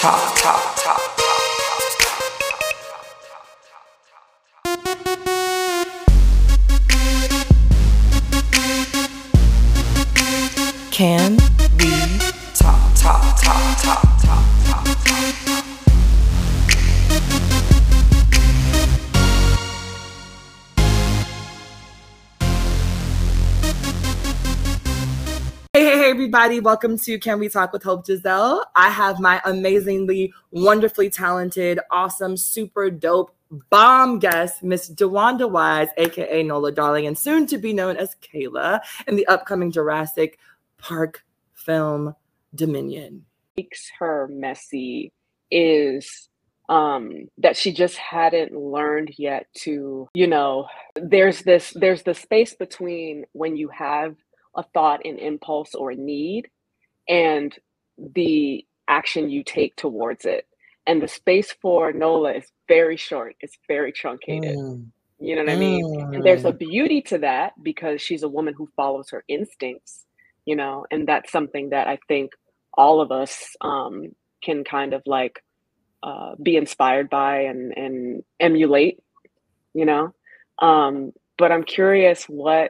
Can we talk? Hey, everybody. Welcome to Can We Talk with Hope Giselle. I have my amazingly, wonderfully talented, awesome, super dope, bomb guest, Miss DeWanda Wise, aka Nola Darling, and soon to be known as Kayla in the upcoming Jurassic Park film Dominion. Makes her messy is that she just hadn't learned yet to, there's the space between when you have a thought, an impulse, or a need, and the action you take towards it. And the space for Nola is very short. It's very truncated. You know what I mean? And there's a beauty to that because she's a woman who follows her instincts, and that's something that I think all of us can kind of like be inspired by and emulate, But I'm curious,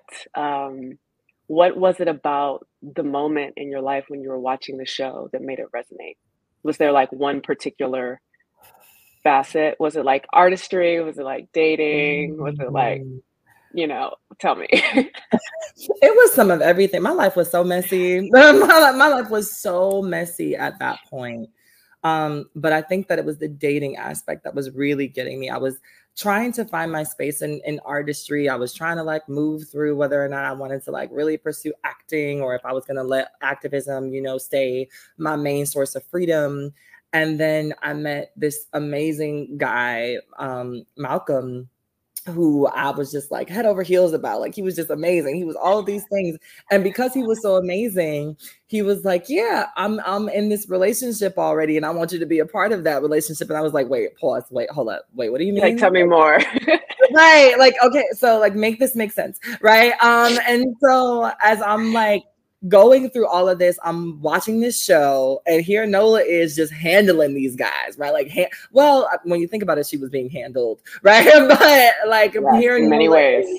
what was it about the moment in your life when you were watching the show that made it resonate? Was there like one particular facet? Was it like artistry? Was it like dating? Was it like, tell me. It was some of everything. My life was so messy. My life was so messy at that point. But I think that it was the dating aspect that was really getting me. I was trying to find my space in artistry. I was trying to like move through whether or not I wanted to like really pursue acting or if I was going to let activism, stay my main source of freedom. And then I met this amazing guy, Malcolm, who I was just like head over heels about. Like, he was just amazing. He was all of these things. And because he was so amazing, he was like, yeah, I'm in this relationship already. And I want you to be a part of that relationship. And I was like, wait, pause, wait, hold up. Wait, what do you mean? Like, tell me more. Right. Like, okay. So like, make this make sense. Right. And so as I'm like going through all of this, I'm watching this show, and here Nola is just handling these guys, right? Like, well, when you think about it, she was being handled, right? But like, here in many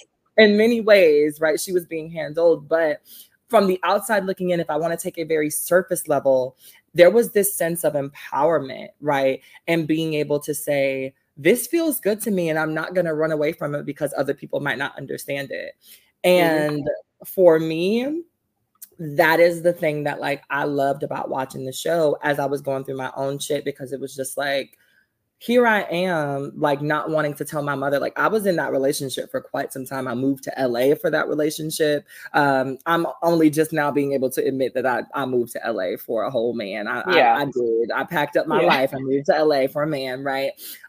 ways, right? She was being handled, but from the outside looking in, if I want to take a very surface level, there was this sense of empowerment, right? And being able to say, this feels good to me, and I'm not going to run away from it because other people might not understand it. And for me, that is the thing that like I loved about watching the show as I was going through my own shit, because it was just like, here I am, like not wanting to tell my mother. Like, I was in that relationship for quite some time. I moved to LA for that relationship. I'm only just now being able to admit that I moved to LA for a whole man. I did. I packed up my life and moved to LA for a man, right?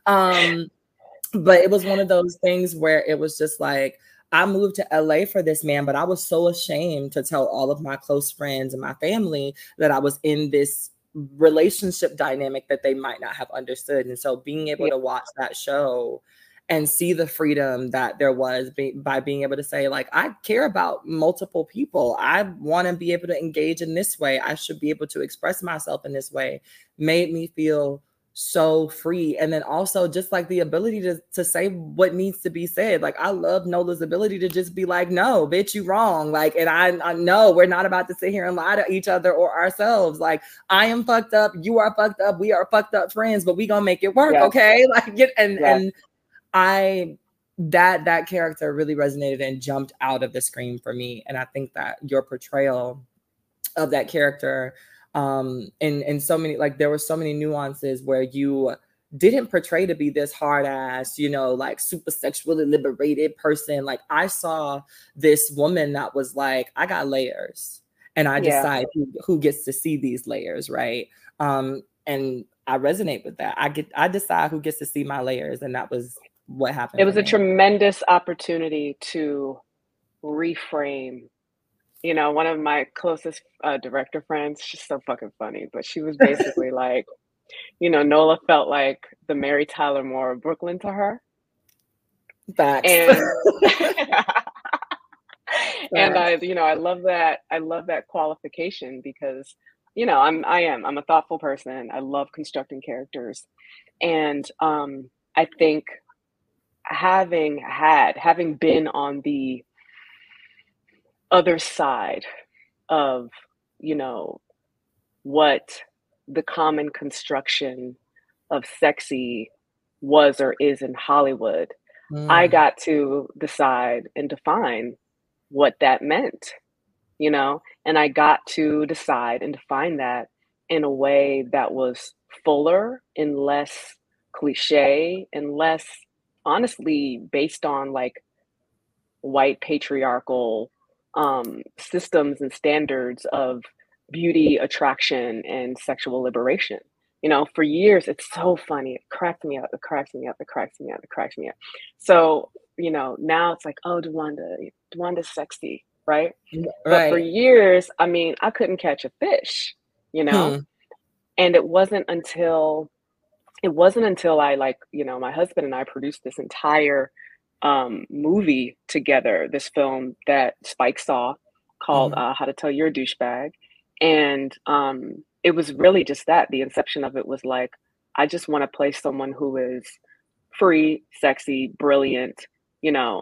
But it was one of those things where it was just like, I moved to LA for this man, but I was so ashamed to tell all of my close friends and my family that I was in this relationship dynamic that they might not have understood. And so being able to watch that show and see the freedom that there was by being able to say, like, I care about multiple people. I want to be able to engage in this way. I should be able to express myself in this way, made me feel so free. And then also just like the ability to say what needs to be said. Like, I love Nola's ability to just be like, no, bitch, you wrong. Like, and I know we're not about to sit here and lie to each other or ourselves. Like, I am fucked up. You are fucked up. We are fucked up friends, but we gonna make it work. Okay. Like, and that character really resonated and jumped out of the screen for me. And I think that your portrayal of that character, and so many, like, there were so many nuances where you didn't portray to be this hard ass, like super sexually liberated person. Like, I saw this woman that was like, I got layers, and I decide who gets to see these layers, right? And I resonate with that. I decide who gets to see my layers, and that was what happened. It was a tremendous opportunity to reframe. One of my closest director friends, she's so fucking funny, but she was basically like, Nola felt like the Mary Tyler Moore of Brooklyn to her. Facts. And I love that. I love that qualification because I'm a thoughtful person. I love constructing characters. And I think having been on the other side of, you know, what the common construction of sexy was or is in Hollywood, I Mm, got to decide and define what that meant, and I got to decide and define that in a way that was fuller and less cliche and less honestly based on like white patriarchal systems and standards of beauty, attraction, and sexual liberation. For years, it's so funny. It cracks me up. It cracks me up. It cracks me up. It cracks me up. So, now it's like, oh, Dwanda's sexy, right? But for right. years, I mean, I couldn't catch a fish, you know? Hmm. And it wasn't until I like, my husband and I produced this entire movie together, this film that Spike saw called Hmm. How to Tell You're a Douchebag. And it was really just that. The inception of it was like, I just want to play someone who is free, sexy, brilliant, you know,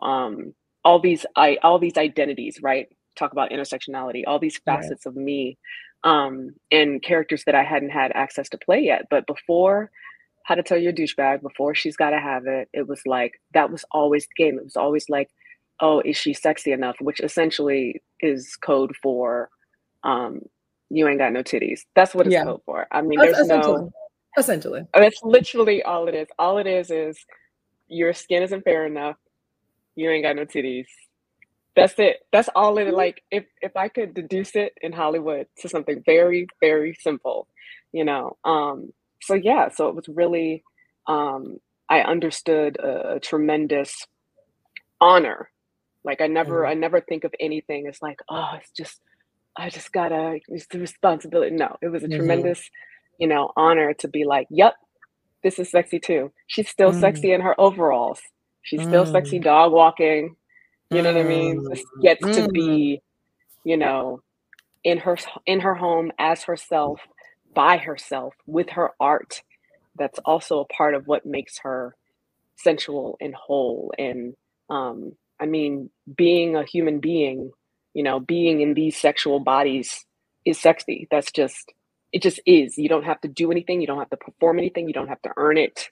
all these identities, right? Talk about intersectionality, all these Right. facets of me, and characters that I hadn't had access to play yet. But before How to Tell Your Douchebag, before She's Gotta Have It, it was like that was always the game. It was always like, oh, is she sexy enough? Which essentially is code for um you ain't got no titties. That's what it's Yeah. code for. I mean, there's no Essentially. Essentially. that's literally all it is. All it is your skin isn't fair enough. You ain't got no titties. That's it. That's all it like if I could deduce it in Hollywood to something very, very simple, you know. So yeah, so it was really I understood a tremendous honor. Like I Mhm. never think of anything as like, oh, I just gotta it's the responsibility. No, it was a Mhm. tremendous, honor to be like, yep, this is sexy too. She's still Mm, sexy in her overalls. She's still sexy mm, dog walking. You know what I mean? mm, This gets to mm. be, you know, in her home as herself, by herself, with her art. That's also a part of what makes her sensual and whole. And I mean, being a human being, being in these sexual bodies is sexy. It just is. You don't have to do anything. You don't have to perform anything. You don't have to earn it.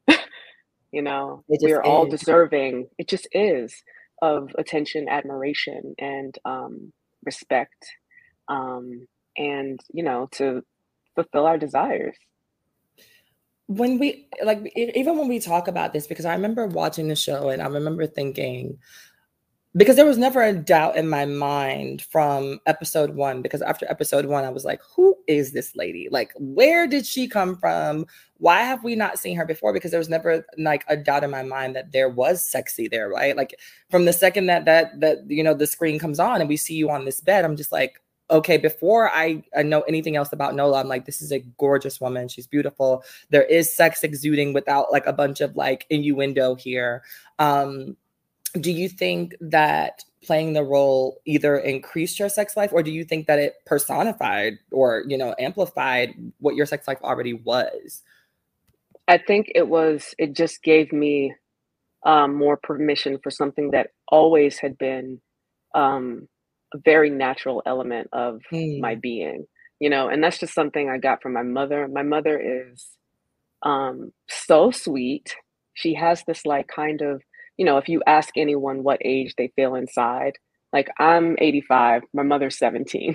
It We just are all is. deserving. It just is of attention, admiration, and respect, and to fulfill our desires. When we like even when we talk about this, because I remember watching the show and I remember thinking, because there was never a doubt in my mind from episode one, because after episode one, I was like, who is this lady? Like, where did she come from? Why have we not seen her before? Because there was never like a doubt in my mind that there was sexy there, right? Like from the second that the screen comes on and we see you on this bed, I'm just like, okay, before I know anything else about Nola, I'm like, this is a gorgeous woman. She's beautiful. There is sex exuding without like a bunch of like innuendo here. Do you think that playing the role either increased your sex life, or do you think that it personified or amplified what your sex life already was? I think it just gave me more permission for something that always had been um, a very natural element of my Mm, being, and that's just something I got from my mother. My mother is so sweet. She has this like kind of, if you ask anyone what age they feel inside, like I'm 85, my mother's 17,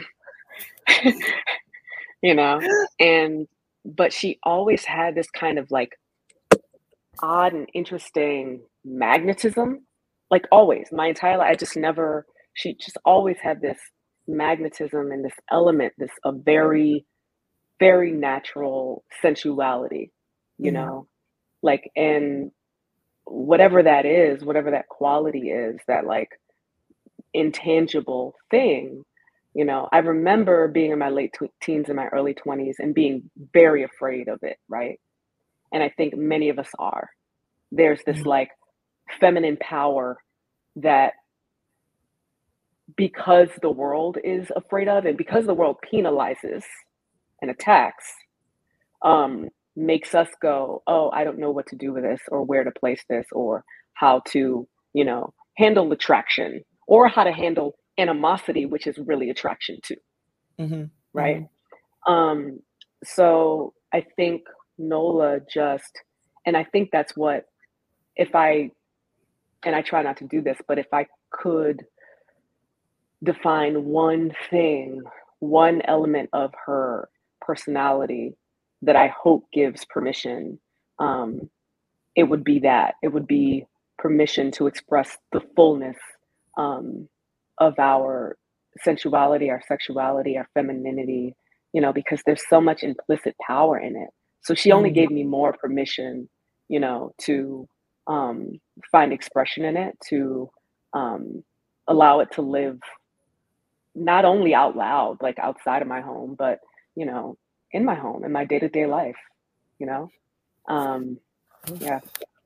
you know, and but she always had this kind of like odd and interesting magnetism, like always, my entire life. She just always had this magnetism and this element, this a very, very natural sensuality, you mm, know, like, and whatever that is, whatever that quality is, that like intangible thing, I remember being in my late teens and my early 20s and being very afraid of it, right? And I think many of us are. There's this mm, like feminine power that because the world is afraid of and because the world penalizes, and attacks makes us go, oh, I don't know what to do with this or where to place this or how to, you know, handle attraction or how to handle animosity, which is really attraction too, Mm-hmm. right? Mm-hmm. So I think Nola just, and I think that's what, if I, and I try not to do this, but if I could define one thing, one element of her personality that I hope gives permission, it would be that. It would be permission to express the fullness of our sensuality, our sexuality, our femininity, you know, because there's so much implicit power in it. So she only Mm-hmm. gave me more permission, you know, to find expression in it, to allow it to live not only out loud, like outside of my home, but, you know, in my home, in my day-to-day life, you know? Yeah.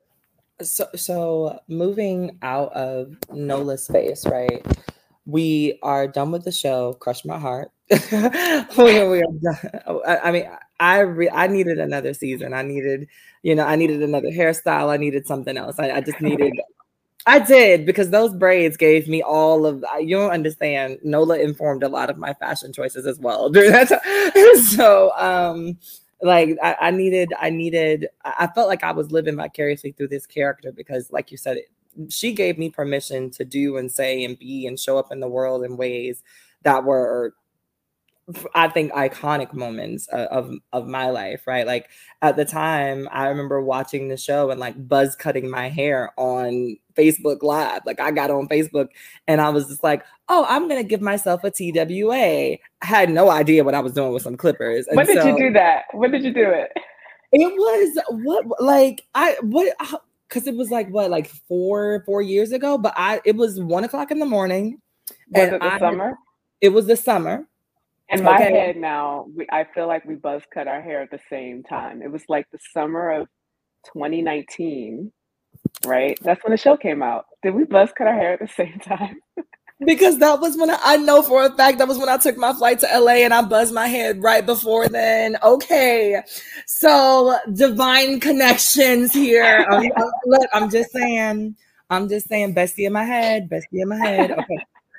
So moving out of Nola's space, right? We are done with the show. Crush my heart. we are done. I mean, I needed another season. I needed another hairstyle. I needed something else. I just needed. I did, because those braids gave me all of. You don't understand. Nola informed a lot of my fashion choices as well during that time. So, like I felt like I was living vicariously through this character because, like you said, she gave me permission to do and say and be and show up in the world in ways that were, I think, iconic moments of my life, right? Like at the time, I remember watching the show and like buzz cutting my hair on Facebook Live. Like I got on Facebook and I was just like, oh, I'm gonna give myself a TWA. I had no idea what I was doing with some clippers. And when did you do that? When did you do it? It was because it was like 4 years ago, but it was 1:00 in the morning. Was it the summer? It was the summer. In my head now, I feel like we buzz cut our hair at the same time. It was like the summer of 2019, right? That's when the show came out. Did we buzz cut our hair at the same time? Because that was when I know for a fact that was when I took my flight to LA and I buzzed my head right before then. Okay. So divine connections here. Look, I'm just saying, bestie in my head. Okay.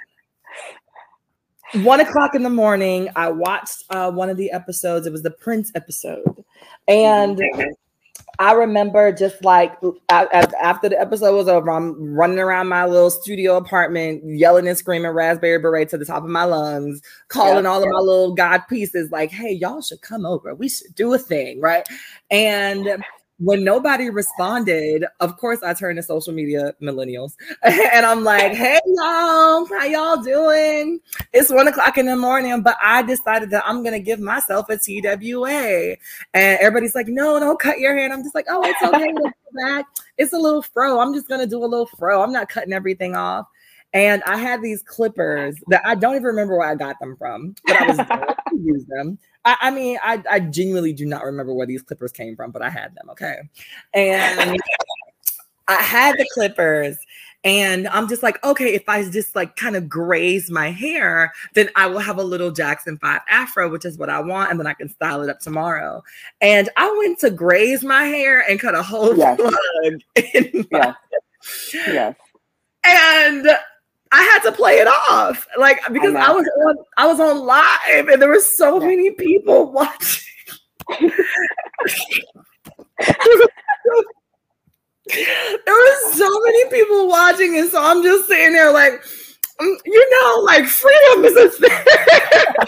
1:00 in the morning, I watched one of the episodes. It was the Prince episode. And I remember just like after the episode was over, I'm running around my little studio apartment, yelling and screaming Raspberry Beret to the top of my lungs, calling all of my little God pieces like, hey, y'all should come over. We should do a thing, right? And when nobody responded, of course, I turned to social media millennials and I'm like, hey, y'all, how y'all doing? It's 1:00 in the morning, but I decided that I'm going to give myself a TWA. And everybody's like, no, don't cut your hair. And I'm just like, oh, it's okay. It's a little fro. I'm just going to do a little fro. I'm not cutting everything off. And I had these clippers that I don't even remember where I got them from, but I was going to use them. I mean, I genuinely do not remember where these clippers came from, but I had them, okay? And I had the clippers, and I'm just like, okay, if I just like kind of graze my hair, then I will have a little Jackson 5 afro, which is what I want, and then I can style it up tomorrow. And I went to graze my hair and cut a whole plug in my Yes. And I had to play it off, like, because I was on live and there were so many people watching. There were so many people watching, and so I'm just sitting there like, like freedom is a thing.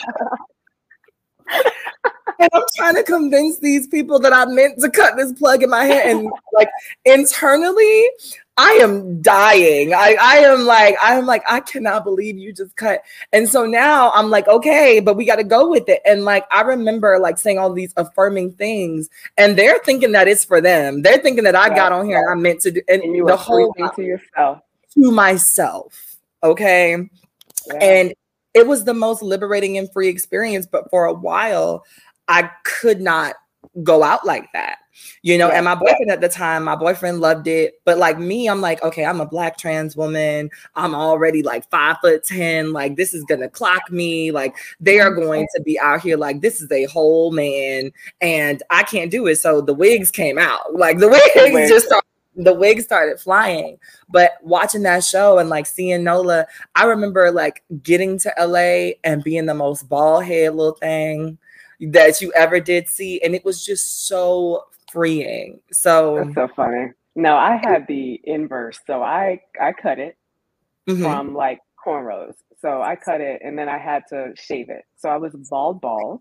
And I'm trying to convince these people that I meant to cut this plug in my hair, and like internally, I am dying. I am like, I cannot believe you just cut. And so now I'm like, okay, but we got to go with it. And like, I remember like saying all these affirming things, and they're thinking that it's for them. They're thinking that I got on here and I meant to do, and you the whole thing to yourself, to myself. Okay. Yeah. And it was the most liberating and free experience. But for a while, I could not go out like that, you know? Yeah. And my boyfriend at the time, my boyfriend loved it. But like me, I'm like, okay, I'm a Black trans woman. I'm already like 5'10". Like, this is going to clock me. Like, they are going to be out here like, this is a whole man and I can't do it. So the wigs came out. Like, the wigs started flying. But watching that show and like seeing Nola, I remember like getting to LA and being the most bald head little thing that you ever did see. And it was just so freeing. So that's so funny. No, I had the inverse. So I cut it from like cornrows. So I cut it and then I had to shave it. So I was bald.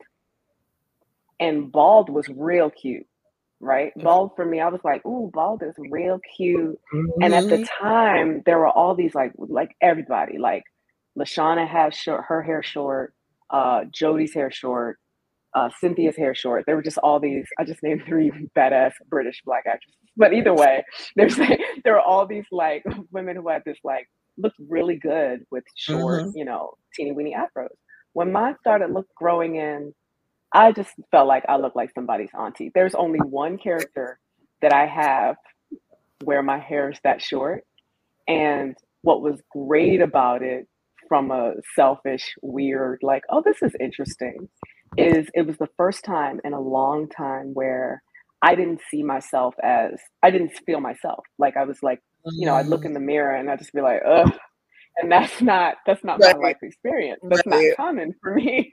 And bald was real cute. Right? Bald for me, I was like, ooh, bald is real cute. And at the time, there were all these like everybody, like Lashana had her hair short, Jodie's hair short, Cynthia's hair short. There were just all these, I just named 3 badass British Black actresses. But either way, there were all these like women who had this like, looked really good with short, you know, teeny weeny afros. When mine started growing in, I just felt like I looked like somebody's auntie. There's only one character that I have where my hair is that short. And what was great about it from a selfish, weird, like, oh, this is interesting, is it was the first time in a long time where I didn't feel myself. Like I was like, you know, I'd look in the mirror and I'd just be like, ugh. And that's not my life experience. That's not common for me.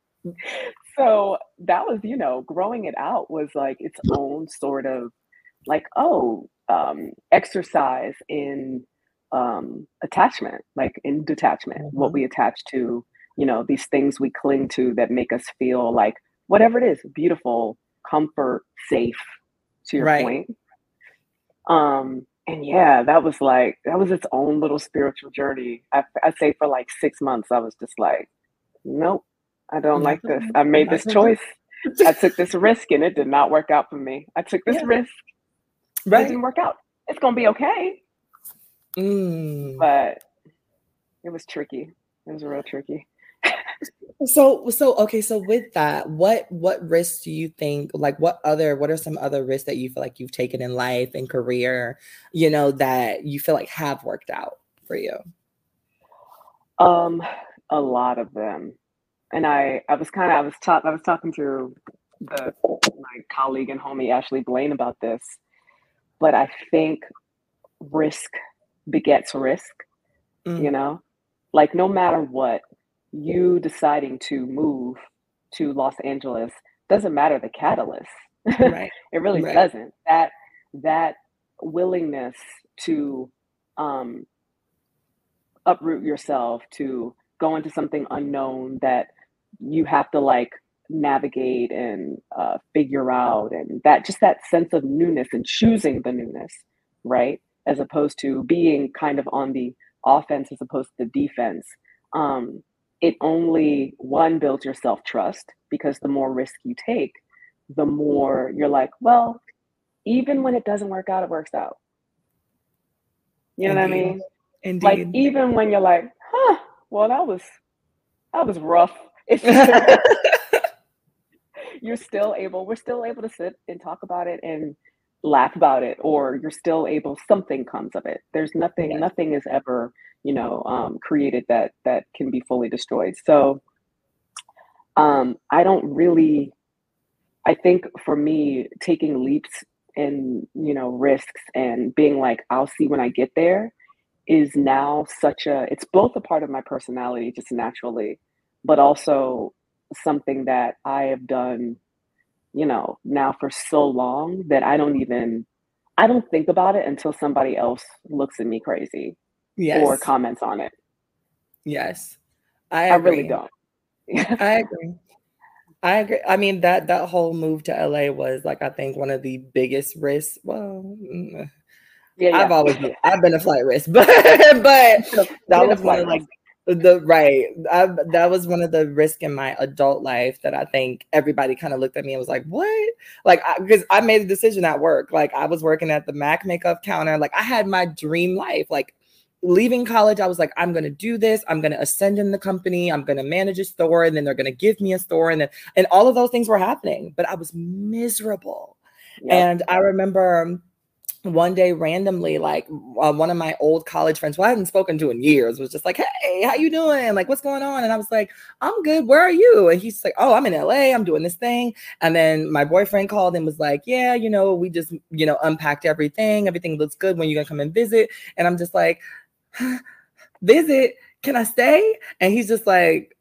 So that was, you know, growing it out was like its own sort of like, exercise in attachment, like in detachment, what we attach to, you know, these things we cling to that make us feel like whatever it is, beautiful, comfort, safe, to your point. And yeah, that was its own little spiritual journey. I'd say for like 6 months, I was just like, nope. I don't like this. I made this choice. I took this risk and it did not work out for me. I took this risk. It didn't work out. It's going to be okay. But it was tricky. It was real tricky. So okay. So with that, what risks do you think, like what are some other risks that you feel like you've taken in life and career, you know, that you feel like have worked out for you? A lot of them. And I was talking to my colleague and homie Ashley Blaine about this, but I think risk begets risk. You know, like no matter what, you deciding to move to Los Angeles doesn't matter the catalyst. Right. It really doesn't. That willingness to uproot yourself, to go into something unknown that you have to like navigate and figure out, and that sense of newness and choosing the newness, right? As opposed to being kind of on the offense as opposed to the defense. It only builds your self-trust, because the more risk you take, the more you're like, well, even when it doesn't work out, it works out. You know what I mean? Indeed. Like even when you're like, well, that was rough. We're still able to sit and talk about it and laugh about it, or something comes of it. There's nothing is ever, you know, created that can be fully destroyed. So I think for me, taking leaps and, you know, risks and being like, I'll see when I get there, is now it's both a part of my personality just naturally, but also something that I have done, you know, now for so long that I don't think about it until somebody else looks at me crazy or comments on it. Yes. I really don't. I agree. I mean, that whole move to LA was like, I think one of the biggest risks. Well, I've been a flight risk, but that was one of like that was one of the risks in my adult life that I think everybody kind of looked at me and was like, what? Like, because I made a decision at work. Like I was working at the MAC makeup counter. Like I had my dream life. Like leaving college, I was like, I'm going to do this. I'm going to ascend in the company. I'm going to manage a store, and then they're going to give me a store. And all of those things were happening, but I was miserable. Yep. And I remember one day randomly, like one of my old college friends who I hadn't spoken to in years was just like, hey, how you doing? Like, what's going on? And I was like, I'm good. Where are you? And he's like, oh, I'm in LA. I'm doing this thing. And then my boyfriend called and was like, yeah, you know, we just, you know, unpacked everything. Everything looks good. When you gonna come and visit? And I'm just like, visit? Can I stay? And he's just like,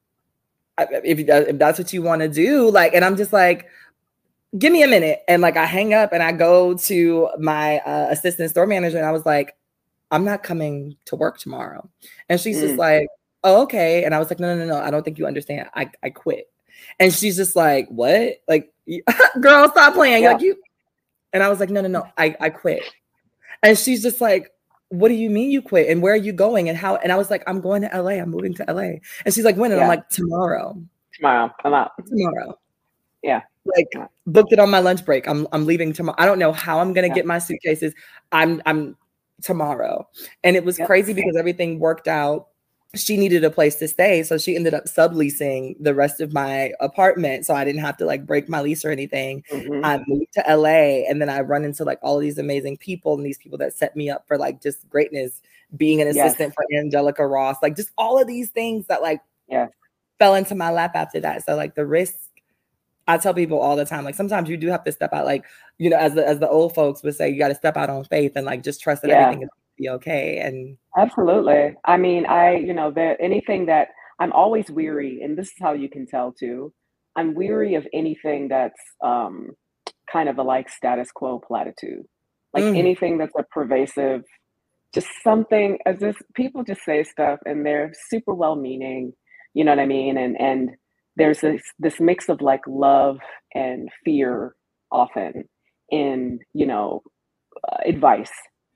if that's what you want to do, like, and I'm just like, give me a minute. And like, I hang up and I go to my assistant store manager and I was like, I'm not coming to work tomorrow. And she's just like, oh, okay. And I was like, no. I don't think you understand. I quit. And she's just like, what? Like, girl, stop playing. Yeah. Like you. And I was like, no. I quit. And she's just like, what do you mean you quit? And where are you going? And how? And I was like, I'm going to LA. I'm moving to LA. And she's like, when? And I'm like, tomorrow. Tomorrow. I'm out. Tomorrow. Yeah. Like, booked it on my lunch break. I'm leaving tomorrow. I don't know how I'm gonna get my suitcases. I'm tomorrow. And it was crazy because everything worked out. She needed a place to stay, so she ended up subleasing the rest of my apartment, so I didn't have to like break my lease or anything. I moved to LA, and then I run into like all these amazing people and these people that set me up for like just greatness, being an assistant for Angelica Ross, like just all of these things that like fell into my lap after that. So like the risk, I tell people all the time, like sometimes you do have to step out, like, you know, as the old folks would say, you got to step out on faith and like just trust that everything is going to be okay. And absolutely. I mean, anything that I'm always weary, and this is how you can tell too. I'm weary of anything that's kind of a like status quo platitude, like anything that's a pervasive, just something as this people just say stuff and they're super well meaning, you know what I mean? And there's this mix of like love and fear often in, you know, advice.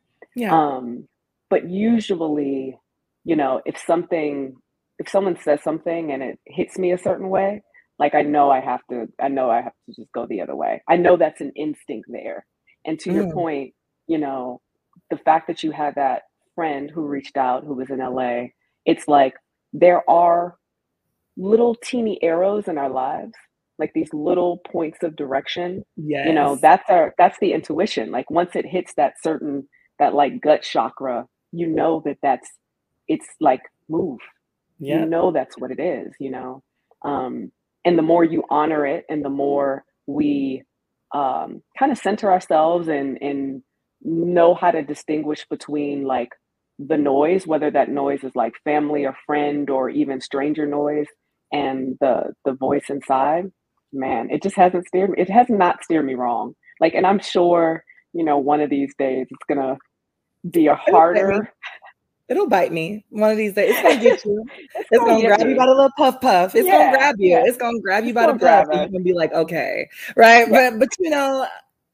But usually, you know, if someone says something and it hits me a certain way, like I know I have to just go the other way. I know that's an instinct there. And to your point, you know, the fact that you had that friend who reached out who was in LA, it's like there are little teeny arrows in our lives, like these little points of direction. You know, that's the intuition. Like once it hits that like gut chakra, you know it's like move. You know that's what it is, you know. And the more you honor it and the more we kind of center ourselves and know how to distinguish between like the noise, whether that noise is like family or friend or even stranger noise, and the voice inside, man, it just hasn't steered me. It has not steered me wrong. Like, and I'm sure, you know, one of these days it's gonna be a harder. It'll bite me one of these days. It's gonna get you. It's gonna grab you by the little puff. It's gonna grab you. Yeah. It's gonna grab you by the puff. And you're gonna be like, okay, right? Yeah. But you know,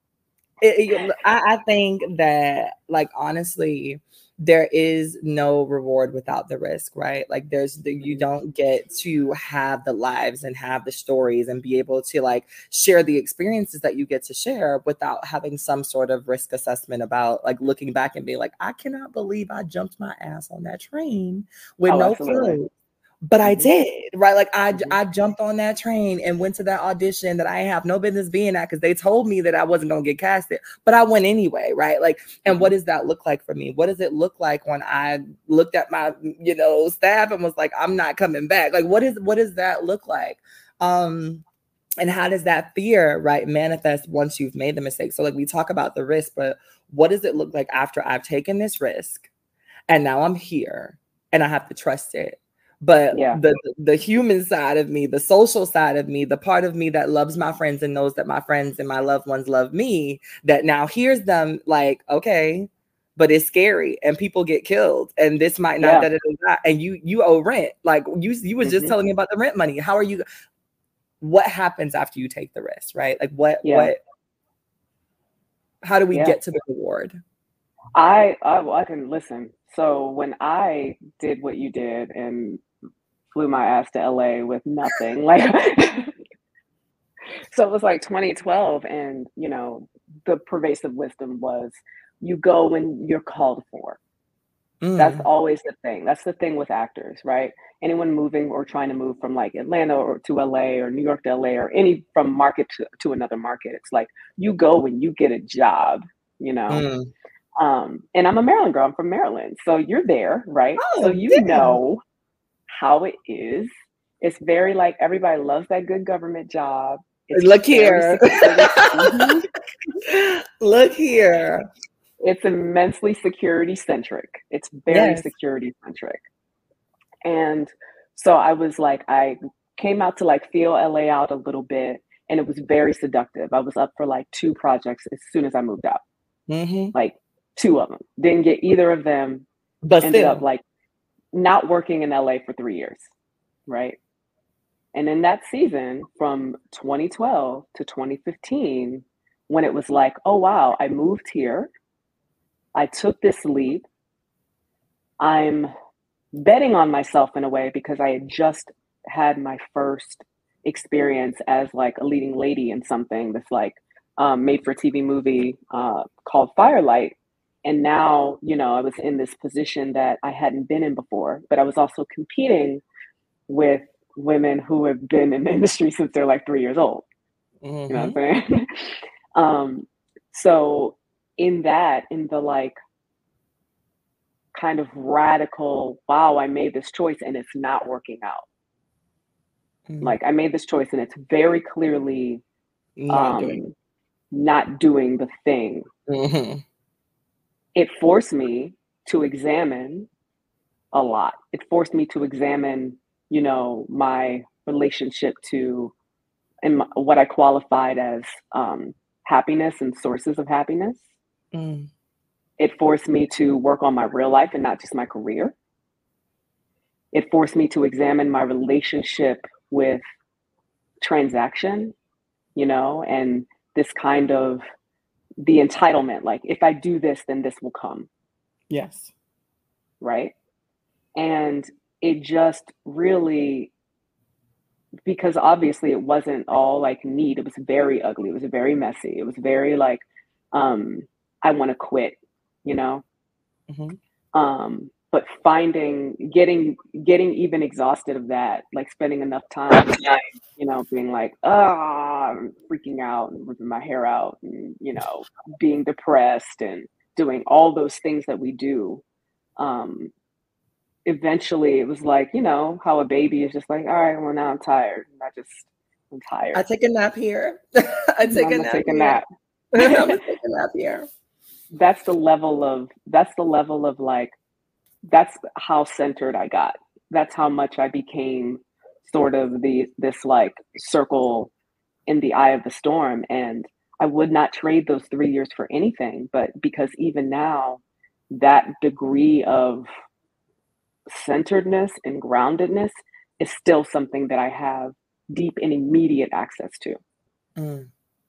I think that like honestly, there is no reward without the risk, right? Like you don't get to have the lives and have the stories and be able to like share the experiences that you get to share without having some sort of risk assessment about like looking back and being like, I cannot believe I jumped my ass on that train with no clue. But I did, right? Like I jumped on that train and went to that audition that I have no business being at because they told me that I wasn't going to get casted, but I went anyway, right? Like, and what does that look like for me? What does it look like when I looked at my, you know, staff and was like, I'm not coming back? Like, what does that look like? And how does that fear, right, manifest once you've made the mistake? So like we talk about the risk, but what does it look like after I've taken this risk and now I'm here and I have to trust it? But the human side of me, the social side of me, the part of me that loves my friends and knows that my friends and my loved ones love me, that now hears them like, okay, but it's scary and people get killed and this might not, and you owe rent. Like you was just telling me about the rent money. How are you? What happens after you take the risk, right? Like what? How do we get to the reward? I can listen. So when I did what you did and flew my ass to LA with nothing, like, so it was like 2012, and you know, the pervasive wisdom was you go when you're called for. That's Mm. always the thing. That's the thing with actors, right? Anyone moving or trying to move from like Atlanta or to LA or New York to LA or any from market to another market. It's like you go when you get a job, you know. Mm. And I'm a Maryland girl. I'm from Maryland. So you're there, right? So Oh, you yeah. know how it is. It's very like everybody loves that good government job. It's Look very here. security. Mhm. Look here. It's immensely security centric. It's very Yes. security centric. And so I was like, I came out to like feel LA out a little bit, and it was very seductive. I was up for like two projects as soon as I moved out, Hmm. like two of them. Didn't get either of them. But Ended up still. like not working in LA for 3 years, right? And in that season from 2012 to 2015, when it was like, oh wow, I moved here, I took this leap, I'm betting on myself in a way because I had just had my first experience as like a leading lady in something that's like made for TV movie called Firelight. And now, you know, I was in this position that I hadn't been in before, but I was also competing with women who have been in the industry since they're like 3 years old. You know Hmm. what I'm saying? um, so in the like kind of radical, wow, I made this choice and it's not working out. Mm. Like I made this choice and it's very clearly Not doing. um, not doing the thing. Hmm. It forced me to examine a lot. It forced me to examine, you know, my relationship to and what I qualified as happiness and sources of happiness. Mm. It forced me to work on my real life and not just my career. It forced me to examine my relationship with transaction, you know, and this kind of the entitlement, like if I do this, then this will come, Yes. right? And it just really, because obviously it wasn't all like neat, it was very ugly, it was very messy, it was very like, um, I want to quit, you know? Hmm. But getting even exhausted of that, like spending enough time, you know, being like, ah, I'm freaking out and ripping my hair out and, you know, being depressed and doing all those things that we do. Um, Eventually it was like, you know, how a baby is just like, all right, well now I'm tired. I'm I tired. take a nap here. I I'm take a gonna nap take a here. nap. I'm gonna take a nap here. That's the level of like that's how centered I got. That's how much I became sort of this like circle in the eye of the storm. And I would not trade those 3 years for anything. But because even now, that degree of centeredness and groundedness is still something that I have deep and immediate access to. Mm.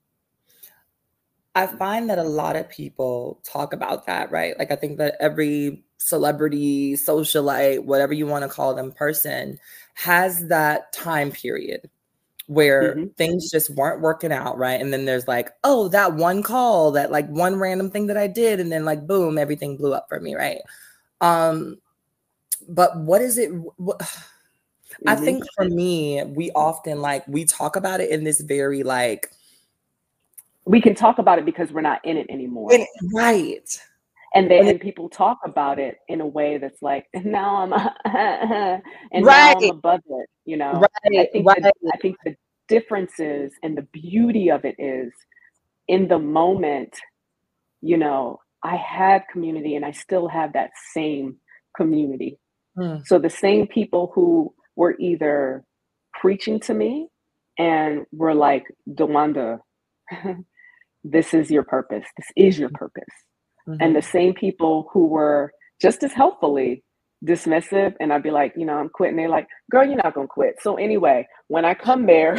I find that a lot of people talk about that, right? Like, I think that every celebrity, socialite, whatever you want to call them, person has that time period where Hmm. things just weren't working out, right? And then there's like, oh, that one call, that like one random thing that I did, and then like boom, everything blew up for me, right? Um, but what is it? I Hmm. think for me, we often like we talk about it in this very like We can talk about it because we're not in it anymore. and, right. And And people talk about it in a way that's like, now I'm and now I'm right, above it, you know. right, right. I think the differences and the beauty of it is in the moment, you know, I had community and I still have that same community. Mm, So the same people who were either preaching to me and were like, Dewanda, this is your purpose. This is your purpose. And the mhm. same people who were just as helpfully dismissive, and I'd be like, you know, I'm quitting. They're like, girl, you're not gonna quit. So anyway, when I come there,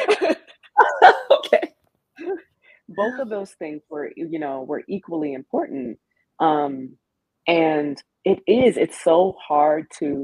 Okay. both of those things were, you know, were equally important. Um, and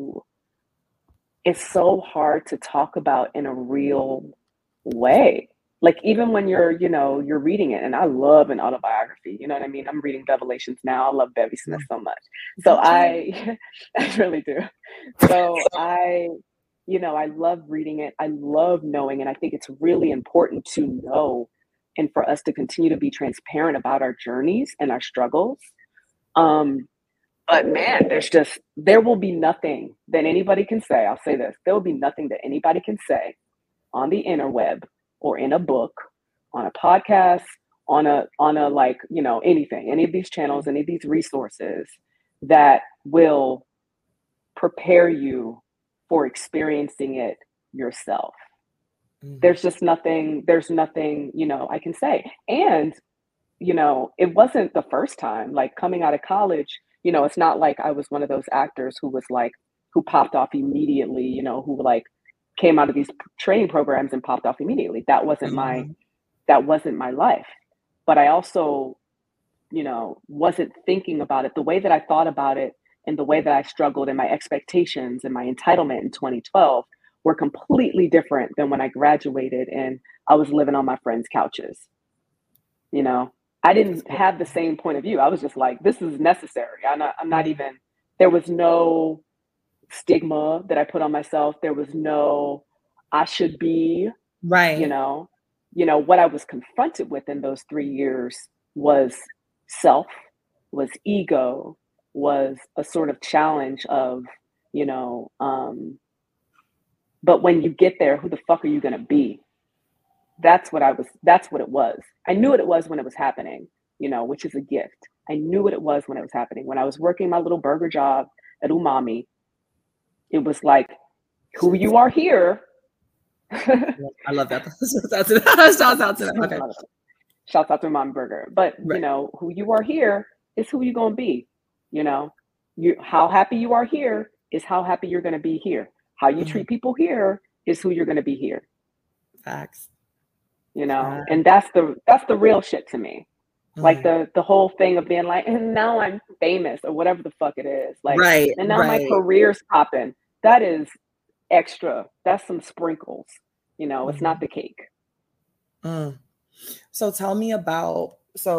it's so hard to talk about in a real way. like even when you're, you know, you're reading it, and I love an autobiography, you know what I mean? I'm reading Revelations now. I love Bevy Smith so much. So Me too. I really do. So you know, I love reading it. I love knowing, and I think it's really important to know and for us to continue to be transparent about our journeys and our struggles. Um, but man, there will be nothing that anybody can say. I'll say this, there will be nothing that anybody can say on the interweb or in a book, on a podcast, on a like, you know, anything, any of these channels, any of these resources that will prepare you for experiencing it yourself. There's nothing, you know, I can say. And, you know, it wasn't the first time, like coming out of college, you know, it's not like I was one of those actors who was like, who popped off immediately, you know, who like came out of these training programs and popped off immediately. Mhm. That wasn't my life. But I also, you know, wasn't thinking about it the way that I thought about it, and the way that I struggled, and my expectations and my entitlement in 2012 were completely different than when I graduated and I was living on my friends' couches. You know, I That's didn't good. have the same point of view. I was just like, this is necessary. I'm not Mhm. even, there was no stigma that I put on myself. There was no, I should be, you Right. know, what I was confronted with in those 3 years was self, was ego, was a sort of challenge of, you know, but when you get there, who the fuck are you going to be? That's what it was. I knew what it was when it was happening, you know, which is a gift. I knew what it was when it was happening. When I was working my little burger job at Umami, it was like, who you are here. I love that. Shouts out to them. Okay. Shouts out to Umami Burger. But you Right. know, who you are here is who you're gonna be. You know, you how happy you are here is how happy you're gonna be here. How you Mhm. treat people here is who you're gonna be here. Facts. You know, Facts. and that's the real shit to me. Like Mhm. the whole thing of being like, and now I'm famous or whatever the fuck it is. Like, Right. and now my Right. career's popping. That is extra. That's some sprinkles. You know, it's not Mhm. the cake. Mm. So tell me about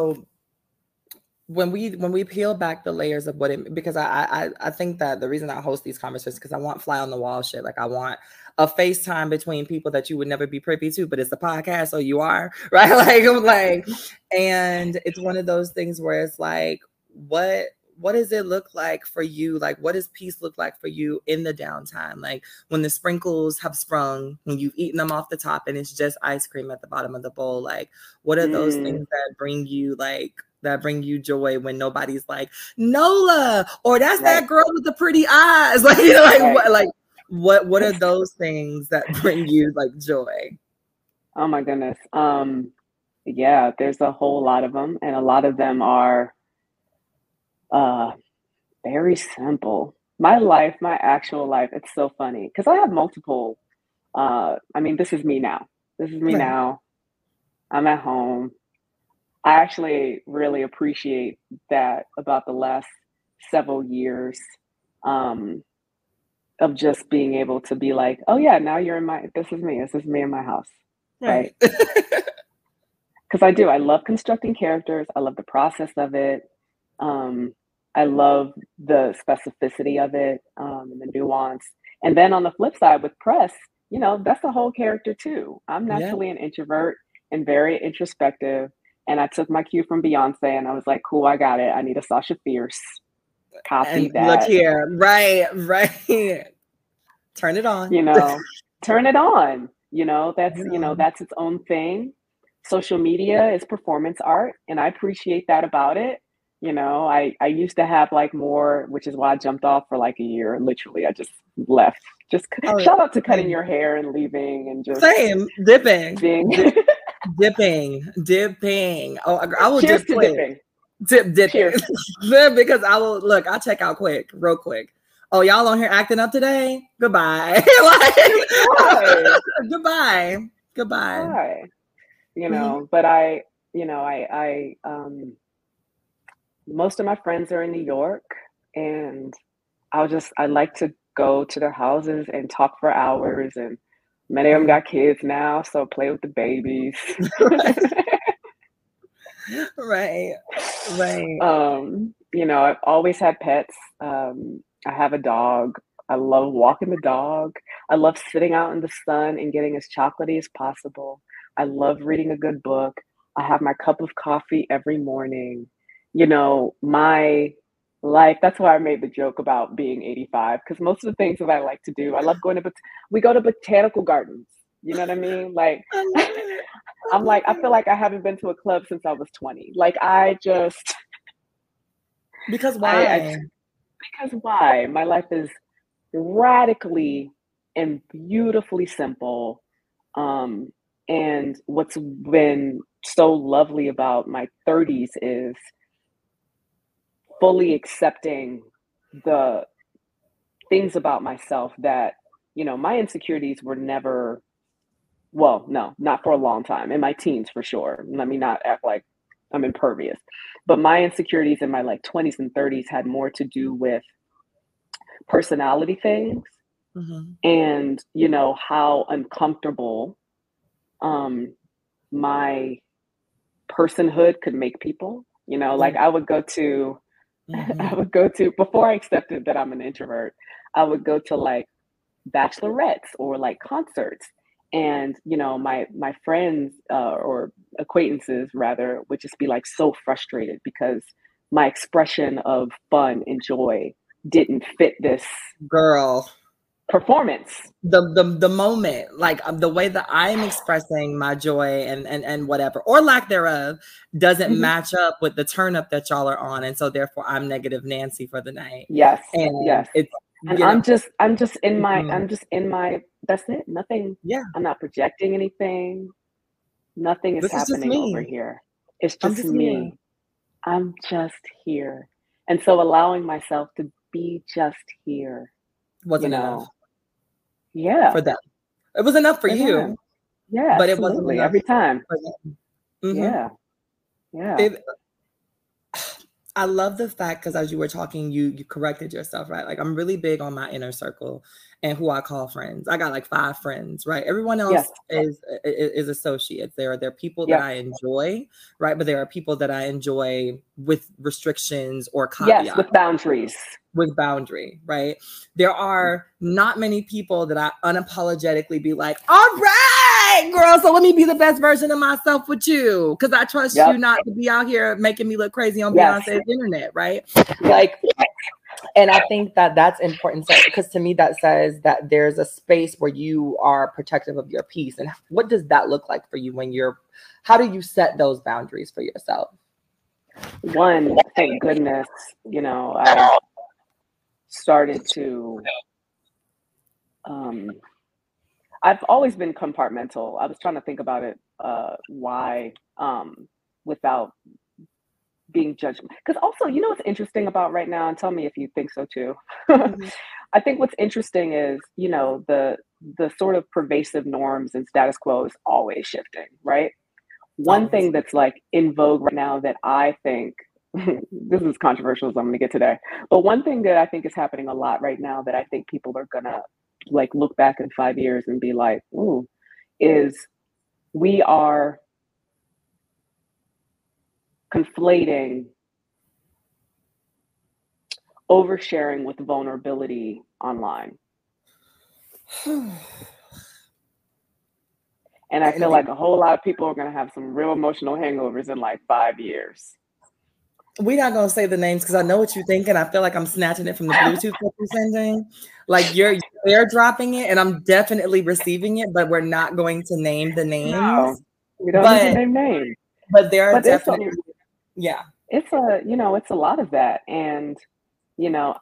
when we peel back the layers of what it, because I think that the reason I host these conversations, because I want fly on the wall shit. Like I want a FaceTime between people that you would never be privy to, but it's a podcast, so you are, right? And it's one of those things where it's like, what what does it look like for you? Like what does peace look like for you in the downtime? Like when the sprinkles have sprung, when you've eaten them off the top and it's just ice cream at the bottom of the bowl. Like what are those Mm, things that bring you joy when nobody's like Nola or that's right, that girl with the pretty eyes? Like right. what are those things that bring you like joy? Oh my goodness. Yeah, there's a whole lot of them, and a lot of them are uh very simple. My life, my actual life, it's so funny because I have multiple. I mean, this is me now. This is me Right. now. I'm at home. I actually really appreciate that about the last several years, um, of just being able to be like, oh yeah, now you're in my. This is me. This is me in my house, right? Right. Because I do. I love constructing characters. I love the process of it. Um, I love the specificity of it, and the nuance. And then on the flip side with press, you know, that's a whole character too. I'm Yeah. naturally an introvert and very introspective. And I took my cue from Beyonce and I was like, cool, I got it. I need a Sasha Fierce. Copy And look that, here. Right. Right. Turn it on. you know, turn it on. Turn it You know, on. that's its own thing. Social media is performance art, and I appreciate that about it. You know, I used to have like more, which is why I jumped off for like a year. Literally, I just left. Just Oh, shout out to cutting same. your hair and leaving and just Same. Dipping. being. Dipping. Oh, I will Cheers dip to quick. dipping. Dipping. Cheers. Because I will look, I'll check out quick, real quick. Oh, y'all on here acting up today? Goodbye. Why? Goodbye. Goodbye. Why? You Mhm. know, but I, you know, most of my friends are in New York, and I like to go to their houses and talk for hours and Many of them got kids now, so play with the babies. Right. Right. You know, I've always had pets. I have a dog. I love walking the dog. I love sitting out in the sun and getting as chocolatey as possible. I love reading a good book. I have my cup of coffee every morning. You know, my life, that's why I made the joke about being 85, because most of the things that I like to do, I love going to, we go to botanical gardens. You know what I mean? Like, I love it. I I'm love like, I feel it. like I haven't been to a club since I was 20. Like, I just, Because I why? because why? My life is radically and beautifully simple. Um, and what's been so lovely about my 30s is fully accepting the things about myself that, you know, my insecurities were never, well, no, not for a long time. In my teens, for sure. Let me not act like I'm impervious. But my insecurities in my like 20s and 30s had more to do with personality things Mhm. and, you know, how uncomfortable um my personhood could make people. You know, like Mm, I would go to I mhm. would go to, before I accepted that I'm an introvert, I would go to like bachelorettes or like concerts. And you know, my friends or acquaintances rather would just be like so frustrated because my expression of fun and joy didn't fit this Girl, performance. the moment, like the way that I'm expressing my joy and whatever or lack thereof doesn't Mhm. match up with the turn up that y'all are on, and so therefore I'm negative Nancy for the night, Yes, and yes. it's And you know mhm. I'm just in my, that's it. Nothing, Yeah, I'm not projecting anything. Nothing is this is just happening over me. here. It's I'm just just here. me. I'm just here. And so allowing myself to be just here, you Wasn't enough know. Yeah, for them. It was enough for for you, them. Yeah, but it wasn't absolutely. enough Every time. for them. Mhm. Yeah. Yeah. It I love the fact because as you were talking, you corrected yourself, right? Like I'm really big on my inner circle and who I call friends. I got like 5 friends, right? Everyone Yes. else is associates. There are people that Yeah. I enjoy, right? But there are people that I enjoy with restrictions or Yes, with caveats boundaries. with boundary, right? There are not many people that I unapologetically be like, all right, girl, so let me be the best version of myself with you. Cause I trust you Yep. not to be out here making me look crazy on Yes. Beyonce's internet, right? Yes. Like, and I think that that's important. So, because to me, that says that there's a space where you are protective of your peace. And what does that look like for you when how do you set those boundaries for yourself? One, thank goodness, you know, I've started to um I've always been compartmental. I was trying to think about it why without being judged. Because also, you know what's interesting about right now, and tell me if you think so too. Mhm. I think what's interesting is, you know, the sort of pervasive norms and status quo is always shifting, right? One Always. thing that's like in vogue right now that I think this is controversial as I'm going to get today, but one thing that I think is happening a lot right now that I think people are gonna like look back in 5 years and be like, ooh, is we are conflating oversharing with vulnerability online. And I feel And like a whole lot of people are going to have some real emotional hangovers in like 5 years. we're not gonna say the names because I know what you're thinking. I feel like I'm snatching it from the Bluetooth that you're sending. Like you're airdropping it, and I'm definitely receiving it, but we're not going to name the No, names. we don't need to But name names. there are But definitely yeah. it's a, you know, it's a lot of that. And, you know,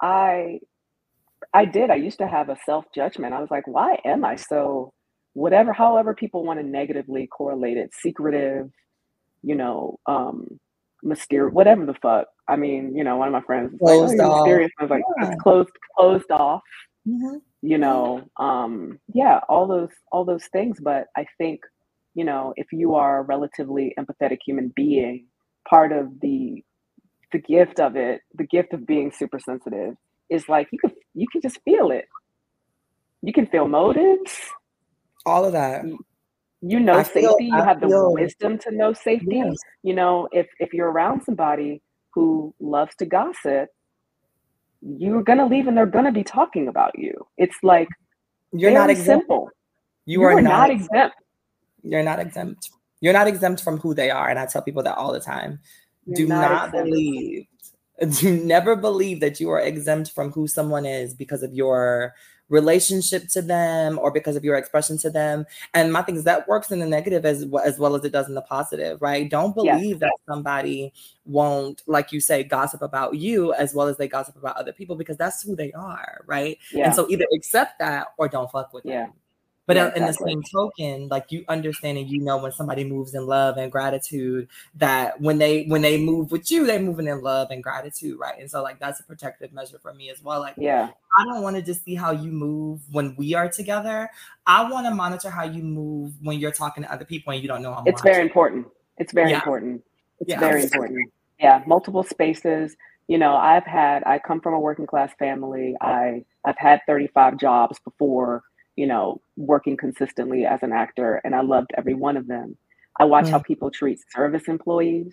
I used to have a self-judgment. I was like, why am I so whatever, however people want to negatively correlate it, secretive, you know, mysterious, whatever the fuck. I mean, you know, one of my friends was like, "Oh, Closed you're off. mysterious." I was like, Yeah. "It's closed off." Mhm. You Mhm. know, yeah, all those things. But I think, you know, if you are a relatively empathetic human being, part of the gift of it, the gift of being super sensitive, is like you can just feel it. You can feel motives. All of that. You know safety, you I have the feel, wisdom to know safety. yes, You know, if you're around somebody who loves to gossip, you're gonna leave and they're gonna be talking about you. It's like you're not very exempt. simple. You You are are not not exempt. exempt. You're not exempt. You're not exempt from who they are. And I tell people that all the time. You're Do not not exempt. believe, do never believe that you are exempt from who someone is because of your relationship to them or because of your expression to them. And my thing is that works in the negative as well as it does in the positive, right? Don't Yes. believe that somebody won't, like you say, gossip about you as well as they gossip about other people because that's who they are, right? And Yeah. so either accept that or don't fuck with Yeah. them. But Yeah, in the exactly. same token, like you understand and you know when somebody moves in love and gratitude, that when they move with you, they're moving in love and gratitude, right? And so like that's a protective measure for me as well. Like Yeah. I don't want to just see how you move when we are together. I want to monitor how you move when you're talking to other people and you don't know I'm It's very watching. important. It's very Yeah, important. It's yeah. very important. Yeah, multiple spaces. You know, I come from a working class family. I've had 35 jobs before, you know, working consistently as an actor, and I loved every one of them. I watch how Mm, people treat service employees,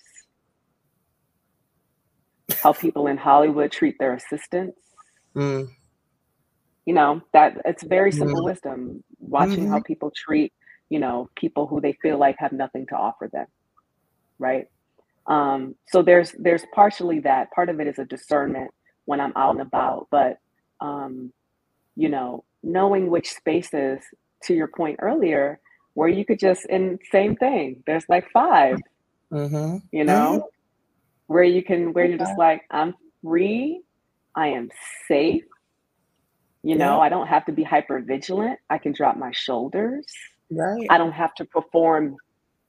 how people in Hollywood treat their assistants. mm, You know, that it's very simple mm, wisdom, watching how mhm, people treat, you know, people who they feel like have nothing to offer them, right? So there's partially that. Part of it is a discernment when I'm out and about, but um, you know, knowing which spaces, to your point earlier, where you could just and same thing. There's like five, mhm, you mhm. know, where you can where you're Okay. just like, I'm free, I am safe, you know, Yep. I don't have to be hyper vigilant. I can drop my shoulders. Right. I don't have to perform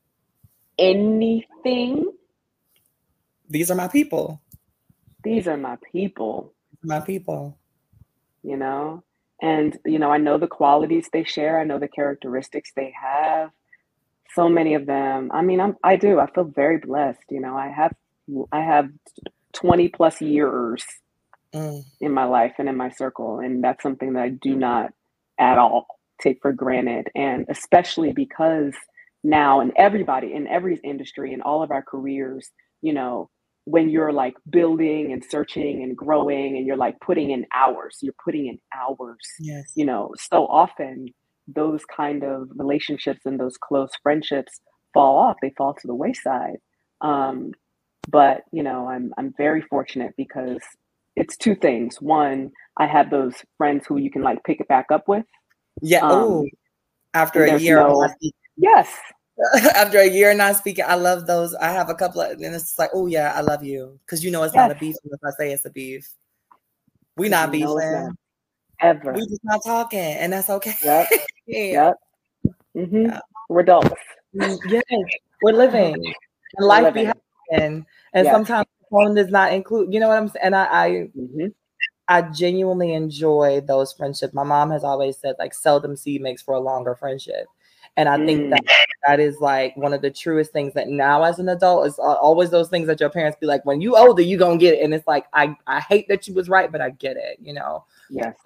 anything. These are my people. These are my people. My people. You know? And, you know, I know the qualities they share, I know the characteristics they have. So many of them. I mean, I feel very blessed, you know. I have 20 plus years Mm, in my life and in my circle, and that's something that I do not at all take for granted. And especially because now, and everybody in every industry in all of our careers, you know, when you're like building and searching and growing and you're like you're putting in hours, yes. you know, so often those kind of relationships and those close friendships fall off, they fall to the wayside. Um, but you know, I'm very fortunate because it's two things. One, I have those friends who you can like pick it back up with. Yeah. Oh, Um, after and a there's year of not no, speaking. yes, After a year of not speaking, I love those. I have a couple of, and it's like, oh yeah, I love you because you know it's not yes, a beef unless I say it's a beef. We because not you know it's not beefing. We ever. just not talking, and that's okay. Yep, Yeah. yep. We're adults. Yes, we're living, and We're life be living. happening, and Yes. sometimes the phone does not include. You know what I'm saying? And Hmm. I genuinely enjoy those friendships. My mom has always said, like, seldom seed makes for a longer friendship. And I think Mm, that that is like one of the truest things that now as an adult is always those things that your parents be like, when you older, you gonna get it. And it's like, I hate that you was right, but I get it, you know. yes.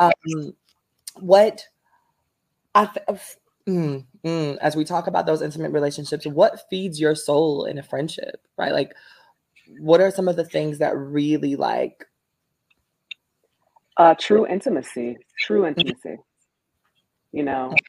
What I as we talk about those intimate relationships, what feeds your soul in a friendship, right? Like, what are some of the things that really like True intimacy. True intimacy. You know,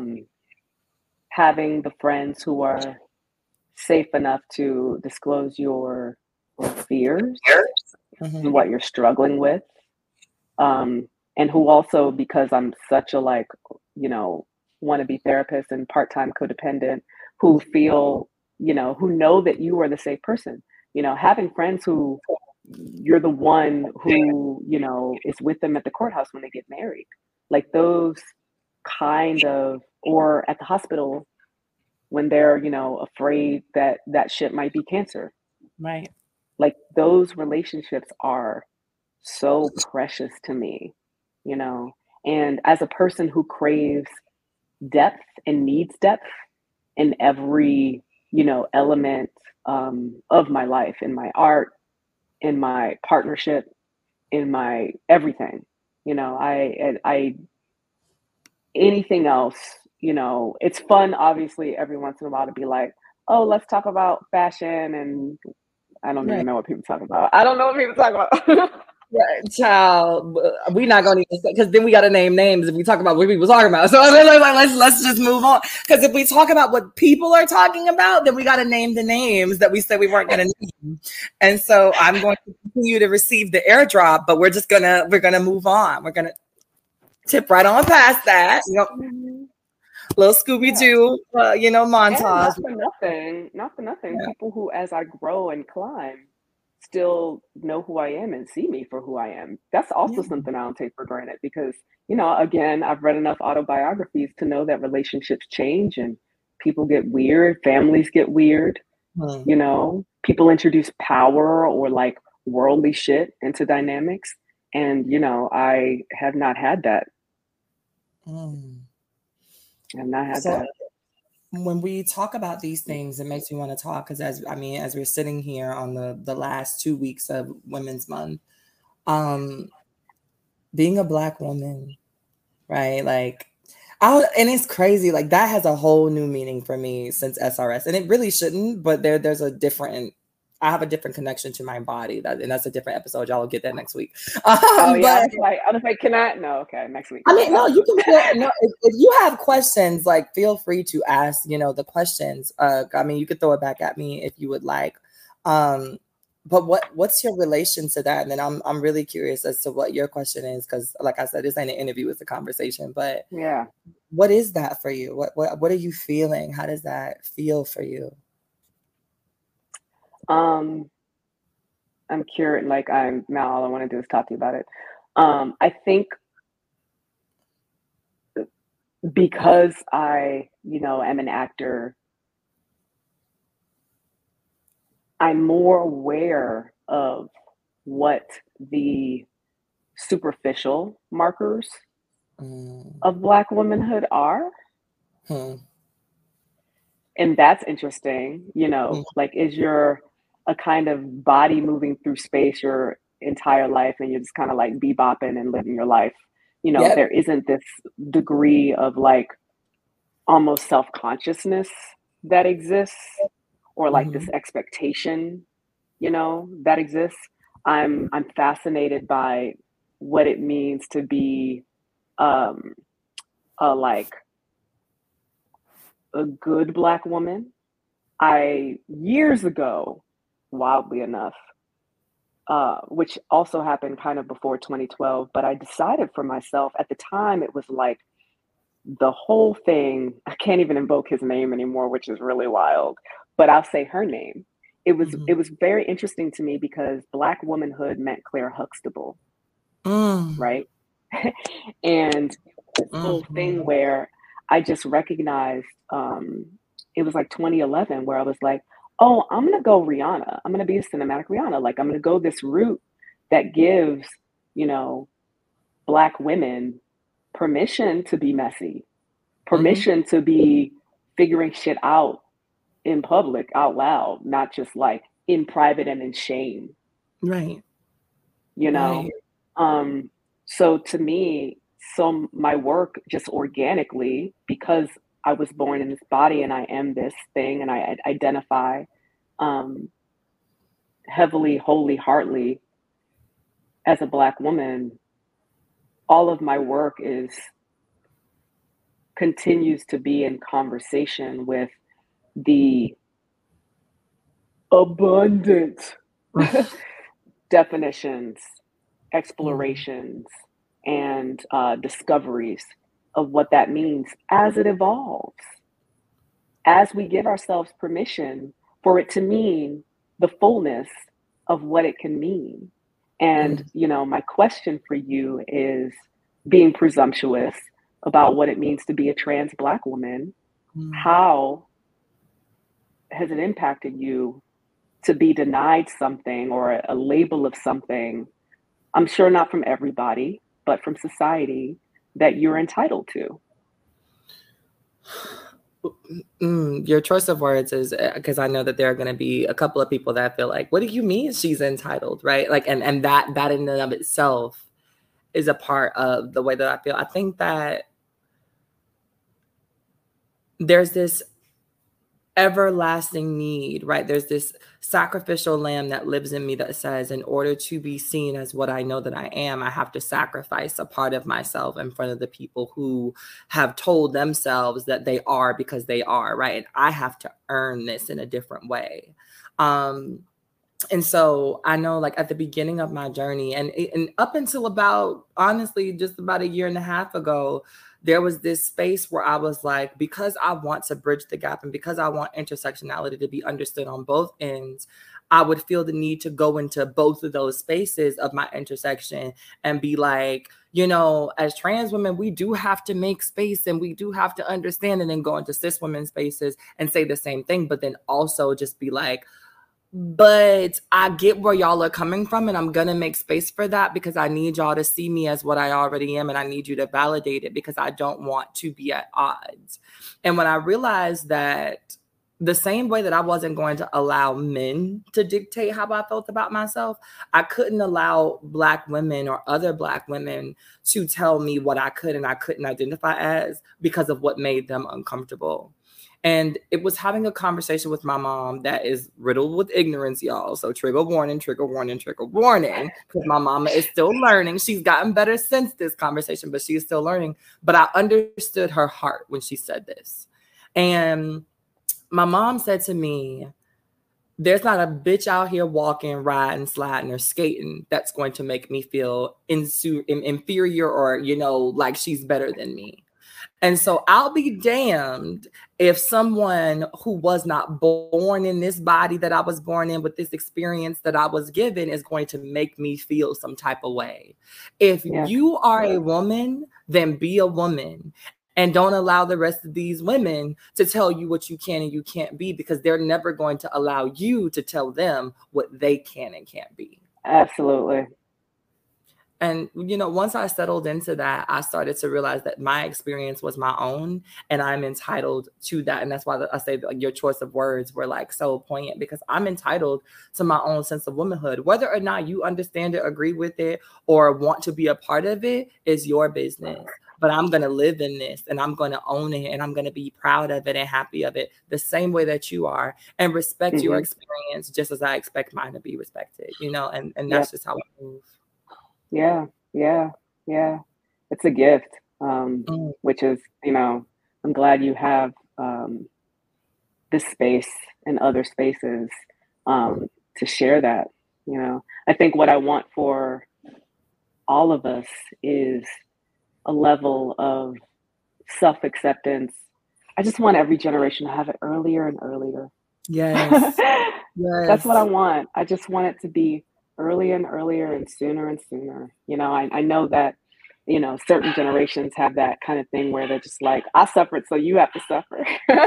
having the friends who are safe enough to disclose your fears and Mhm. what you're struggling with. Um, and who also, because I'm such a like, you know, wannabe therapist and part-time codependent, who feel, you know, who know that you are the safe person. You know, having friends who you're the one who, you know, is with them at the courthouse when they get married. Like those kind of, or at the hospital when they're, you know, afraid that that shit might be cancer. Right. Like those relationships are so precious to me, you know. And as a person who craves depth and needs depth in every, you know, element of my life, in my art, in my partnership, in my everything, you know, I anything else you know, it's fun, obviously, every once in a while to be like, oh, let's talk about fashion. And I don't even Right. know what people talk about. I don't know what people talk about. Right, child, we're not gonna even say, because then we got to name names if we talk about what people talking about. So let's just move on. Because if we talk about what people are talking about, then we got to name the names that we said we weren't gonna name. And so I'm going to continue to receive the airdrop, but we're gonna move on. We're gonna tip right on past that. You know, little Scooby Doo, you know, And montage. not for nothing, Yeah. people who, as I grow and climb, still know who I am and see me for who I am. That's also Yeah. something I don't take for granted because, you know, again, I've read enough autobiographies to know that relationships change and people get weird, families get weird, Hmm. you know, people introduce power or like worldly shit into dynamics. And, you know, I have not had that. Mm. I have not had So that. when we talk about these things, it makes me want to talk because as we're sitting here on the last 2 weeks of Women's Month, um, being a Black woman, right? Like, and it's crazy. Like that has a whole new meaning for me since SRS, and it really shouldn't. But there's a different. I have a different connection to my body, and that's a different episode. Y'all will get that next week. Oh yeah, But I was like, can I? No, okay, next week. I mean, no, you can feel no. If you have questions, like feel free to ask. You know the questions. I mean, you could throw it back at me if you would like. Um, but what's your relation to that? And then I'm really curious as to what your question is because, like I said, this ain't an interview; it's a conversation. But Yeah. what is that for you? What are you feeling? How does that feel for you? Um, I'm curious. Like, I'm now all I want to do is talk to you about it. I think because I, you know, am an actor, I'm more aware of what the superficial markers Mm. of Black womanhood are. Hmm. And that's interesting, you Hmm. know, like, is your a kind of body moving through space your entire life and you're just kind of like bebopping and living your life? You know, Yep. there isn't this degree of like almost self-consciousness that exists or like this Hmm. expectation, you know, that exists. I'm fascinated by what it means to be um a like a good Black woman. I years ago, wildly enough, which also happened kind of before 2012, but I decided for myself at the time it was like the whole thing. I can't even invoke his name anymore, which is really wild, but I'll say her name. Hmm. It was very interesting to me because Black womanhood meant Claire Huxtable, Mm. right? And this whole thing Hmm. where I just recognized it was like 2011 where I was like, oh, I'm gonna go Rihanna. I'm gonna be a cinematic Rihanna. Like I'm gonna go this route that gives, you know, Black women permission to be messy, Hmm. permission to be figuring shit out in public out loud, not just like in private and in shame, Right. you Right. know? Um, so to me, so my work just organically, because I was born in this body and I am this thing and I identify um, heavily, wholly, heartily as a Black woman, all of my work is continues to be in conversation with the abundant definitions, Mm. explorations, and discoveries of what that means as it evolves, as we give ourselves permission for it to mean the fullness of what it can mean. And, Mm. you know, my question for you is being presumptuous about what it means to be a trans Black woman. Mm. How has it impacted you to be denied something or a label of something? I'm sure not from everybody, but from society that you're entitled to. Your choice of words is because I know that there are going to be a couple of people that feel like, what do you mean she's entitled, right? Like, and that in and of itself is a part of the way that I feel. I think that there's this everlasting need, right? There's this sacrificial lamb that lives in me that says, in order to be seen as what I know that I am, I have to sacrifice a part of myself in front of the people who have told themselves that they are because they are, right? And I have to earn this in a different way. And so I know, like, at the beginning of my journey and up until about, honestly, just about a year and a half ago, there was this space where I was like, because I want to bridge the gap and because I want intersectionality to be understood on both ends, I would feel the need to go into both of those spaces of my intersection and be like, you know, as trans women, we do have to make space and we do have to understand, and then go into cis women spaces and say the same thing, but then also just be like, but I get where y'all are coming from, and I'm going to make space for that because I need y'all to see me as what I already am, and I need you to validate it because I don't want to be at odds. And when I realized that the same way that I wasn't going to allow men to dictate how I felt about myself, I couldn't allow Black women or other Black women to tell me what I could and I couldn't identify as because of what made them uncomfortable. And it was having a conversation with my mom that is riddled with ignorance, y'all. So trigger warning, trigger warning, trigger warning, because my mama is still learning. She's gotten better since this conversation, but she is still learning. But I understood her heart when she said this. And my mom said to me, there's not a bitch out here walking, riding, sliding, or skating that's going to make me feel inferior or, you know, like she's better than me. And so I'll be damned if someone who was not born in this body that I was born in with this experience that I was given is going to make me feel some type of way. If you are a woman, then be a woman. And don't allow the rest of these women to tell you what you can and you can't be, because they're never going to allow you to tell them what they can and can't be. Absolutely. And, you know, once I settled into that, I started to realize that my experience was my own and I'm entitled to that. And that's why I say that, like, your choice of words were like so poignant, because I'm entitled to my own sense of womanhood. Whether or not you understand it, agree with it, or want to be a part of it is your business. But I'm going to live in this and I'm going to own it and I'm going to be proud of it and happy of it the same way that you are, and respect your experience just as I expect mine to be respected, you know, and that's just how I move. Yeah. It's a gift, which is, you know, I'm glad you have this space and other spaces to share that. You know, I think what I want for all of us is a level of self-acceptance. I just want every generation to have it earlier and earlier. Yes. That's what I want. I just want it to be earlier and earlier and sooner. You know, I know that, you know, certain generations have that kind of thing where they're just like, I suffered, so you have to suffer.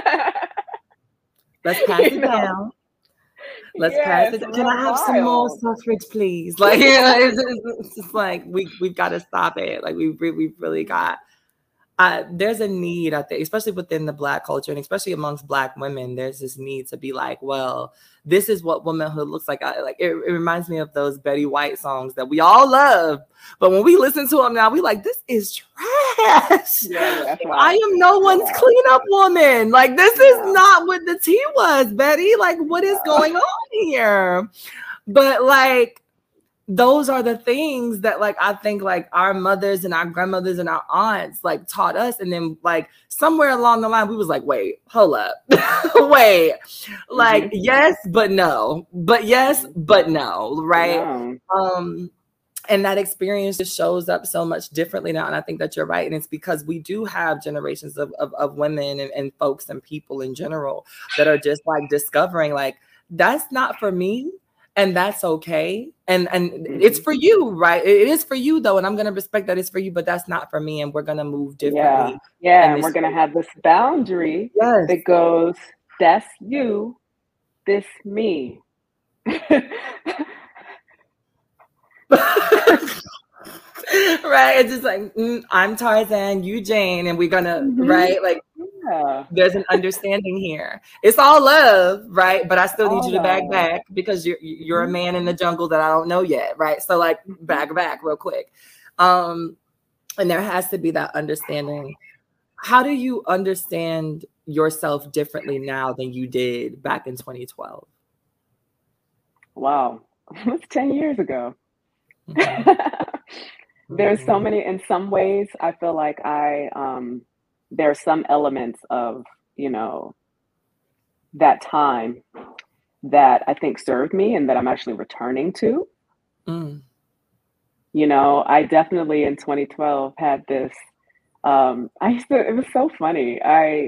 Let's pass it down. Let's pass it. Can I have some more suffrage, please? Like, yeah, it's just like we've got to stop it. Like we've really got. There's a need, I think, especially within the Black culture and especially amongst Black women, there's this need to be like, well, this is what womanhood looks like. It reminds me of those Betty White songs that we all love. But when we listen to them now, we like, this is trash. Yeah, I am no one's cleanup woman. Like, this is not what the tea was, Betty. Like, what is going on here? But like, those are the things that, like, I think, like, our mothers and our grandmothers and our aunts, like, taught us. And then, like, somewhere along the line, we was like, wait, hold up. Wait. Like, yes, but no. But yes, but no. Right? Yeah. And that experience just shows up so much differently now. And I think that you're right. And it's because we do have generations of women and folks and people in general that are just, like, discovering, like, that's not for me. And that's okay. And it's for you, right? It is for you, though. And I'm going to respect that it's for you, but that's not for me. And we're going to move differently. Yeah. And we're going to have this boundary that goes, that's you, this me. Right. It's just like, I'm Tarzan, you Jane, and we're going to, right? Like, there's an understanding here. It's all love, right? But I still need you to back because you're a man in the jungle that I don't know yet, right? So, like, back real quick. And there has to be that understanding. How do you understand yourself differently now than you did back in 2012? Wow. That's 10 years ago. Mm-hmm. There's so many, in some ways, I feel like there are some elements of, that time that I think served me and that I'm actually returning to. Mm. I definitely in 2012 had this, it was so funny.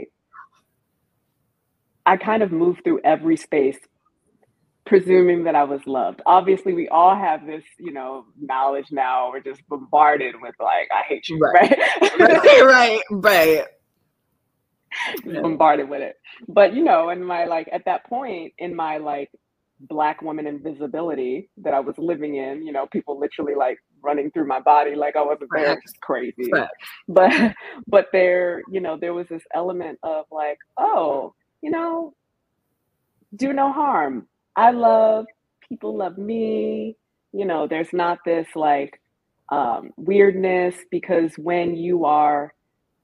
I kind of moved through every space presuming that I was loved. Obviously, we all have this, knowledge now. We're just bombarded with like, I hate you, right? Right. Bombarded with it. But, in my at that point in my Black woman invisibility that I was living in, people literally running through my body like I wasn't there, just crazy. Right. But there, there was this element of like, oh, do no harm. People love me. There's not this weirdness, because when you are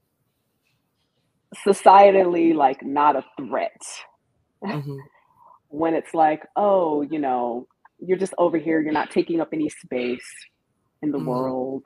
societally not a threat, Mm-hmm. when it's like, oh, you're just over here, you're not taking up any space in the world,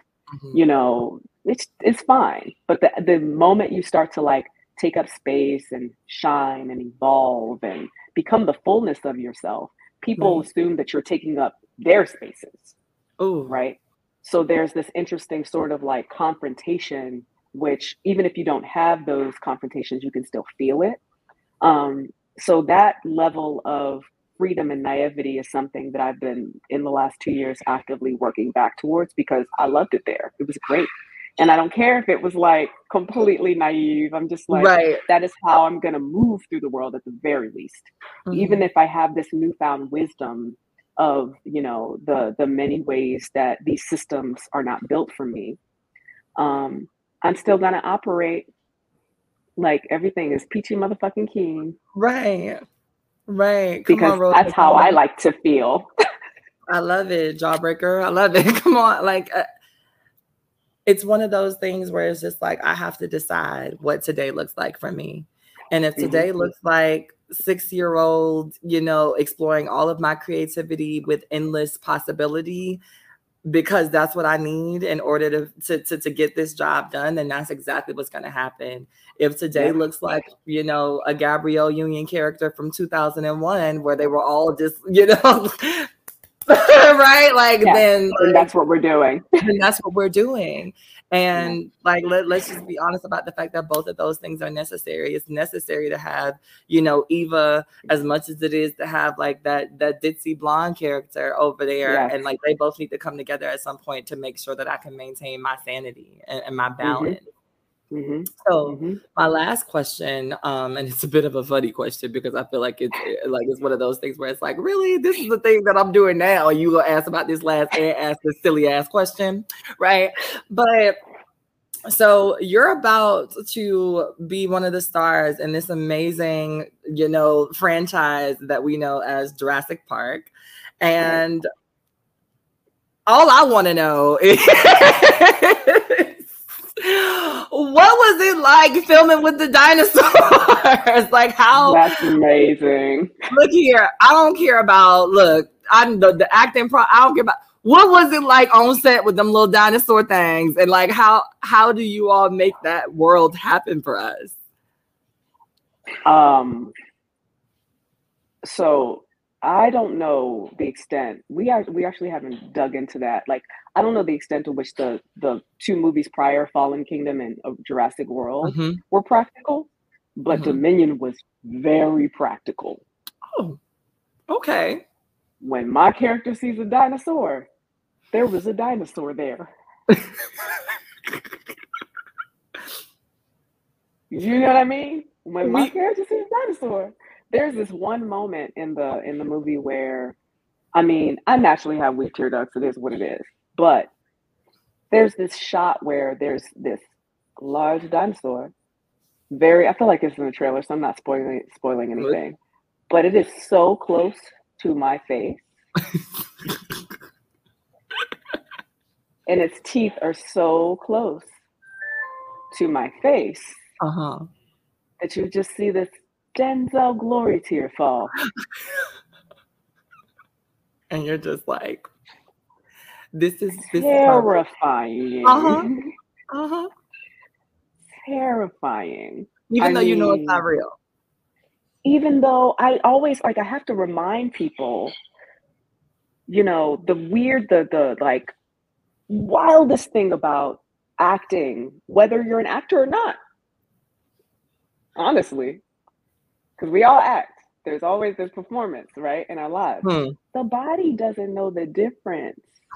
it's fine. But the moment you start to take up space and shine and evolve and become the fullness of yourself, people assume that you're taking up their spaces. Oh, right. So there's this interesting sort of confrontation, which even if you don't have those confrontations, you can still feel it. So that level of freedom and naivety is something that I've been in the last 2 years actively working back towards, because I loved it there. It was great. And I don't care if it was completely naive. I'm just that is how I'm going to move through the world at the very least. Mm-hmm. Even if I have this newfound wisdom of, the many ways that these systems are not built for me, I'm still going to operate like everything is peachy motherfucking keen. Right. Because that's how I like to feel. I love it, Jawbreaker. I love it. Come on. It's one of those things where it's just I have to decide what today looks like for me. And if today looks like 6-year-old, exploring all of my creativity with endless possibility, because that's what I need in order to get this job done, then that's exactly what's going to happen. If today looks like, a Gabrielle Union character from 2001, where they were all just, right? Then that's what we're doing. And that's what we're doing. And let's just be honest about the fact that both of those things are necessary. It's necessary to have, Eva, as much as it is to have that ditzy blonde character over there. Yes. And they both need to come together at some point to make sure that I can maintain my sanity and my balance. Mm-hmm. So my last question, and it's a bit of a funny question because I feel like it's one of those things where it's really, this is the thing that I'm doing now. You gonna ask about this ask this silly ass question, right? But so you're about to be one of the stars in this amazing, franchise that we know as Jurassic Park, and all I want to know is what was it like filming with the dinosaurs? How? That's amazing. Look here, I don't care about I'm the acting I don't care about what was it like on set with them little dinosaur things, and how do you all make that world happen for us? So I don't know the extent. We actually haven't dug into that. I don't know the extent to which the 2 movies prior, Fallen Kingdom and Jurassic World, were practical, but Dominion was very practical. Oh, okay. When my character sees a dinosaur, there was a dinosaur there. You know what I mean? When my character sees a dinosaur, there's this one moment in the movie where, I naturally have weak tear ducts. It is what it is. But there's this shot where there's this large dinosaur. I feel like it's in the trailer, so I'm not spoiling anything. But it is so close to my face. And its teeth are so close to my face that you just see this Denzel glory tear fall. And you're just like, this is terrifying. Terrifying. Even though you know it's not real. Even though I always I have to remind people, the like wildest thing about acting, whether you're an actor or not, honestly, because we all act. There's always this performance, right, in our lives. The body doesn't know the difference.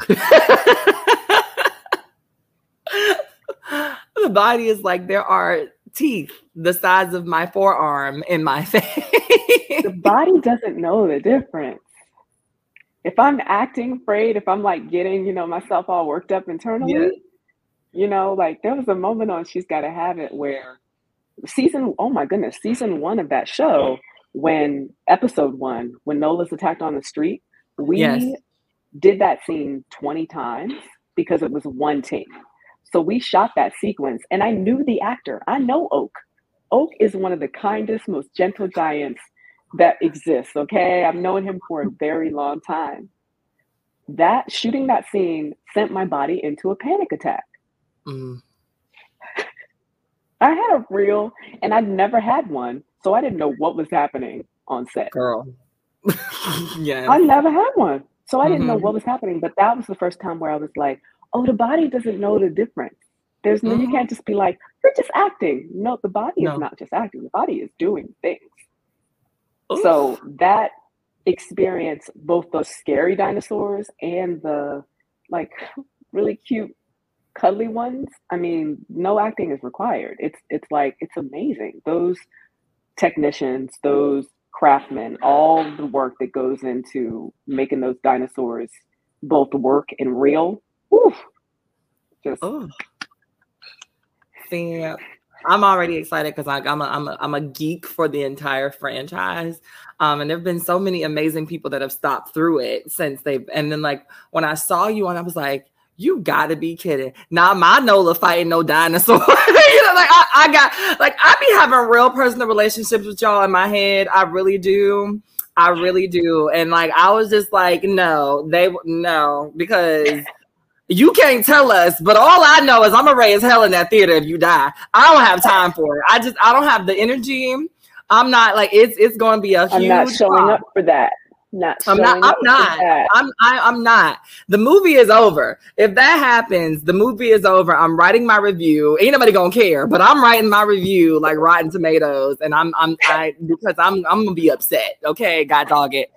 The body is like, there are teeth the size of my forearm in my face. The body doesn't know the difference. If I'm acting afraid, if I'm like getting, myself all worked up internally, like there was a moment on She's Gotta Have It where season 1 of that show, when episode 1, when Nola's attacked on the street, we did that scene 20 times because it was one take. So we shot that sequence and I knew the actor. I know Oak. Oak is one of the kindest, most gentle giants that exists, okay? I've known him for a very long time. Shooting that scene sent my body into a panic attack. I had a real, and I'd never had one, so I didn't know what was happening on set. Girl. Yeah. I never had one, so I didn't know what was happening, but that was the first time where I was like, oh, the body doesn't know the difference. There's no, you can't just be like, you're just acting. No, the body is not just acting. The body is doing things. Oof. So that experience, both those scary dinosaurs and the like really cute cuddly ones, I mean, no acting is required. It's amazing. Those technicians, those craftsmen, all the work that goes into making those dinosaurs both work and real. Whew, just see, I'm already excited because I'm a geek for the entire franchise, and there've been so many amazing people that have stopped through it since and then like when I saw you on, I was like, you gotta be kidding. Now my Nola fighting no dinosaur. I be having real personal relationships with y'all in my head. I really do. And like, I was just like, no, because you can't tell us, but all I know is I'm gonna raise hell in that theater if you die. I don't have time for it. I don't have the energy. I'm not like, it's going to be a huge. I'm not showing up for that. I'm not. The movie is over. If that happens, the movie is over. I'm writing my review. Ain't nobody gonna care, but I'm writing my review like Rotten Tomatoes, and I'm gonna be upset. Okay, God dog it.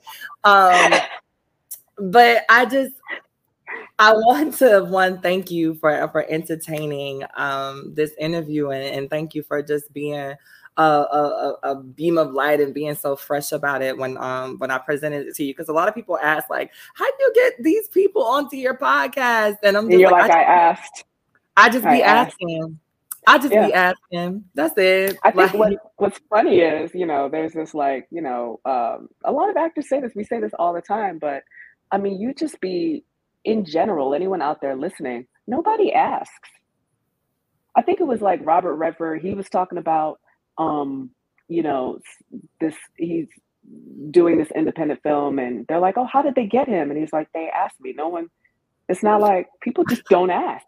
But I want to thank you for entertaining this interview, and thank you for just being a beam of light and being so fresh about it when I presented it to you, because a lot of people ask like, how do you get these people onto your podcast? And I'm just I just be asking. That's it. I think what's funny is, there's this like, a lot of actors say this, we say this all the time, but I mean, you just be, in general, anyone out there listening, nobody asks. I think it was like Robert Redford, he was talking about he's doing this independent film and they're like, oh, how did they get him? And he's like, they asked me. No one, it's not like people just don't ask.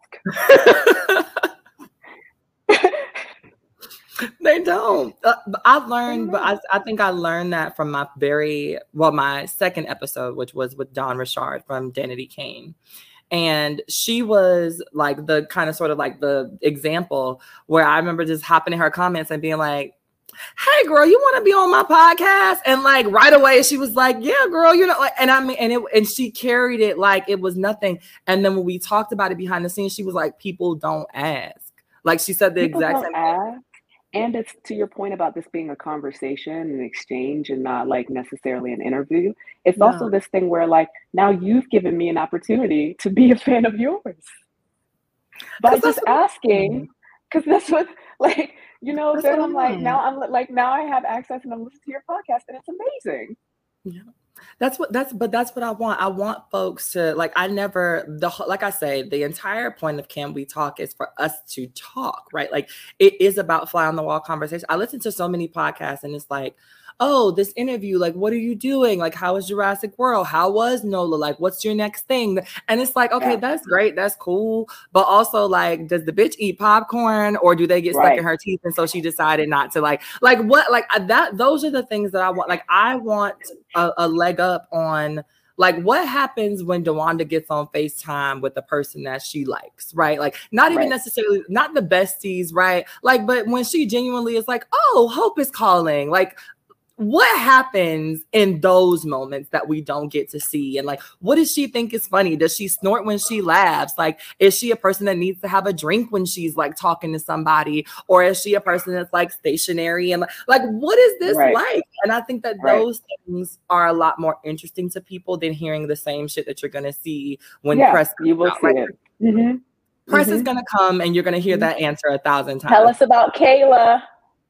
They don't. I've learned, but I think I learned that from my second episode, which was with Dawn Richard from Danity Kane. And she was like the kind of sort of like the example where I remember just hopping in her comments and being like, hey girl, you want to be on my podcast? And like right away she was like, yeah, girl, like, and I mean, and she carried it like it was nothing. And then when we talked about it behind the scenes, she was like, people don't ask. Like she said the exact same thing. And it's to your point about this being a conversation, an exchange, and not like necessarily an interview. It's also this thing where like, now you've given me an opportunity to be a fan of yours by just asking, because that's what like, then I'm like, now I have access and I'm listening to your podcast and it's amazing. Yeah. That's what I want. I want folks to like, like I say, the entire point of Can We Talk is for us to talk, right? Like it is about fly on the wall conversation. I listen to so many podcasts and it's like, oh, this interview, like, what are you doing? Like, how was Jurassic World? How was NOLA? Like, what's your next thing? And it's like, okay, that's great. That's cool. But also like, does the bitch eat popcorn or do they get stuck in her teeth? And so she decided not to like what, like that, those are the things that I want. Like, I want a leg up on like what happens when DeWanda gets on FaceTime with the person that she likes, right? Like not even necessarily not the besties, right? Like, but when she genuinely is like, oh, Hope is calling, like what happens in those moments that we don't get to see? And like, what does she think is funny? Does she snort when she laughs? Like, is she a person that needs to have a drink when she's like talking to somebody? Or is she a person that's like stationary? And like what is this like? And I think that those things are a lot more interesting to people than hearing the same shit that you're going to see when press comes you will out. see it. Press is going to come and you're going to hear that answer 1,000 times. Tell us about Kayla.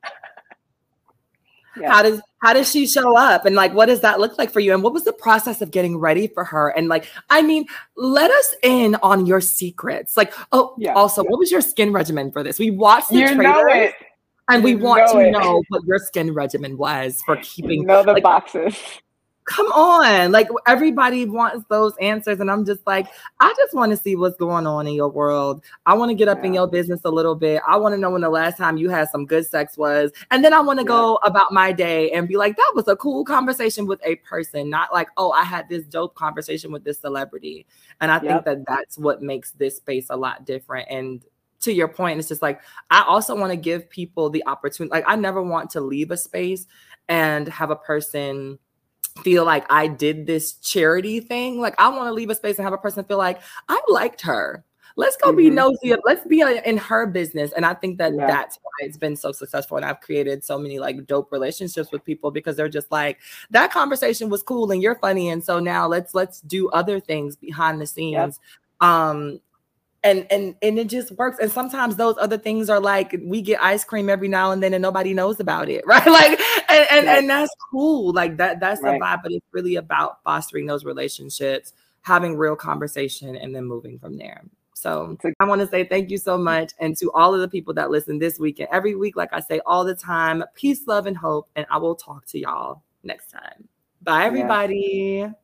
How does she show up? And like, what does that look like for you? And what was the process of getting ready for her? And like, I mean, let us in on your secrets. Like, also, what was your skin regimen for this? We watched the trailers and we want to know what your skin regimen was for keeping the boxes. Come on, like everybody wants those answers. And I'm just like, I just want to see what's going on in your world. I want to get up in your business a little bit. I want to know when the last time you had some good sex was. And then I want to go about my day and be like, that was a cool conversation with a person, not like, oh, I had this dope conversation with this celebrity. And I think that that's what makes this space a lot different. And to your point, it's just like, I also want to give people the opportunity. Like, I never want to leave a space and have a person feel like I did this charity thing. Like, I want to leave a space and have a person feel like I liked her. Let's go be nosy. Let's be in her business. And I think that that's why it's been so successful. And I've created so many like dope relationships with people because they're just like, that conversation was cool and you're funny. And so now let's do other things behind the scenes. And it just works. And sometimes those other things are like, we get ice cream every now and then and nobody knows about it, right? Like, and that's cool. Like that's the vibe, but it's really about fostering those relationships, having real conversation, and then moving from there. So I want to say thank you so much. And to all of the people that listen this week and every week, like I say all the time, peace, love, and hope. And I will talk to y'all next time. Bye, everybody.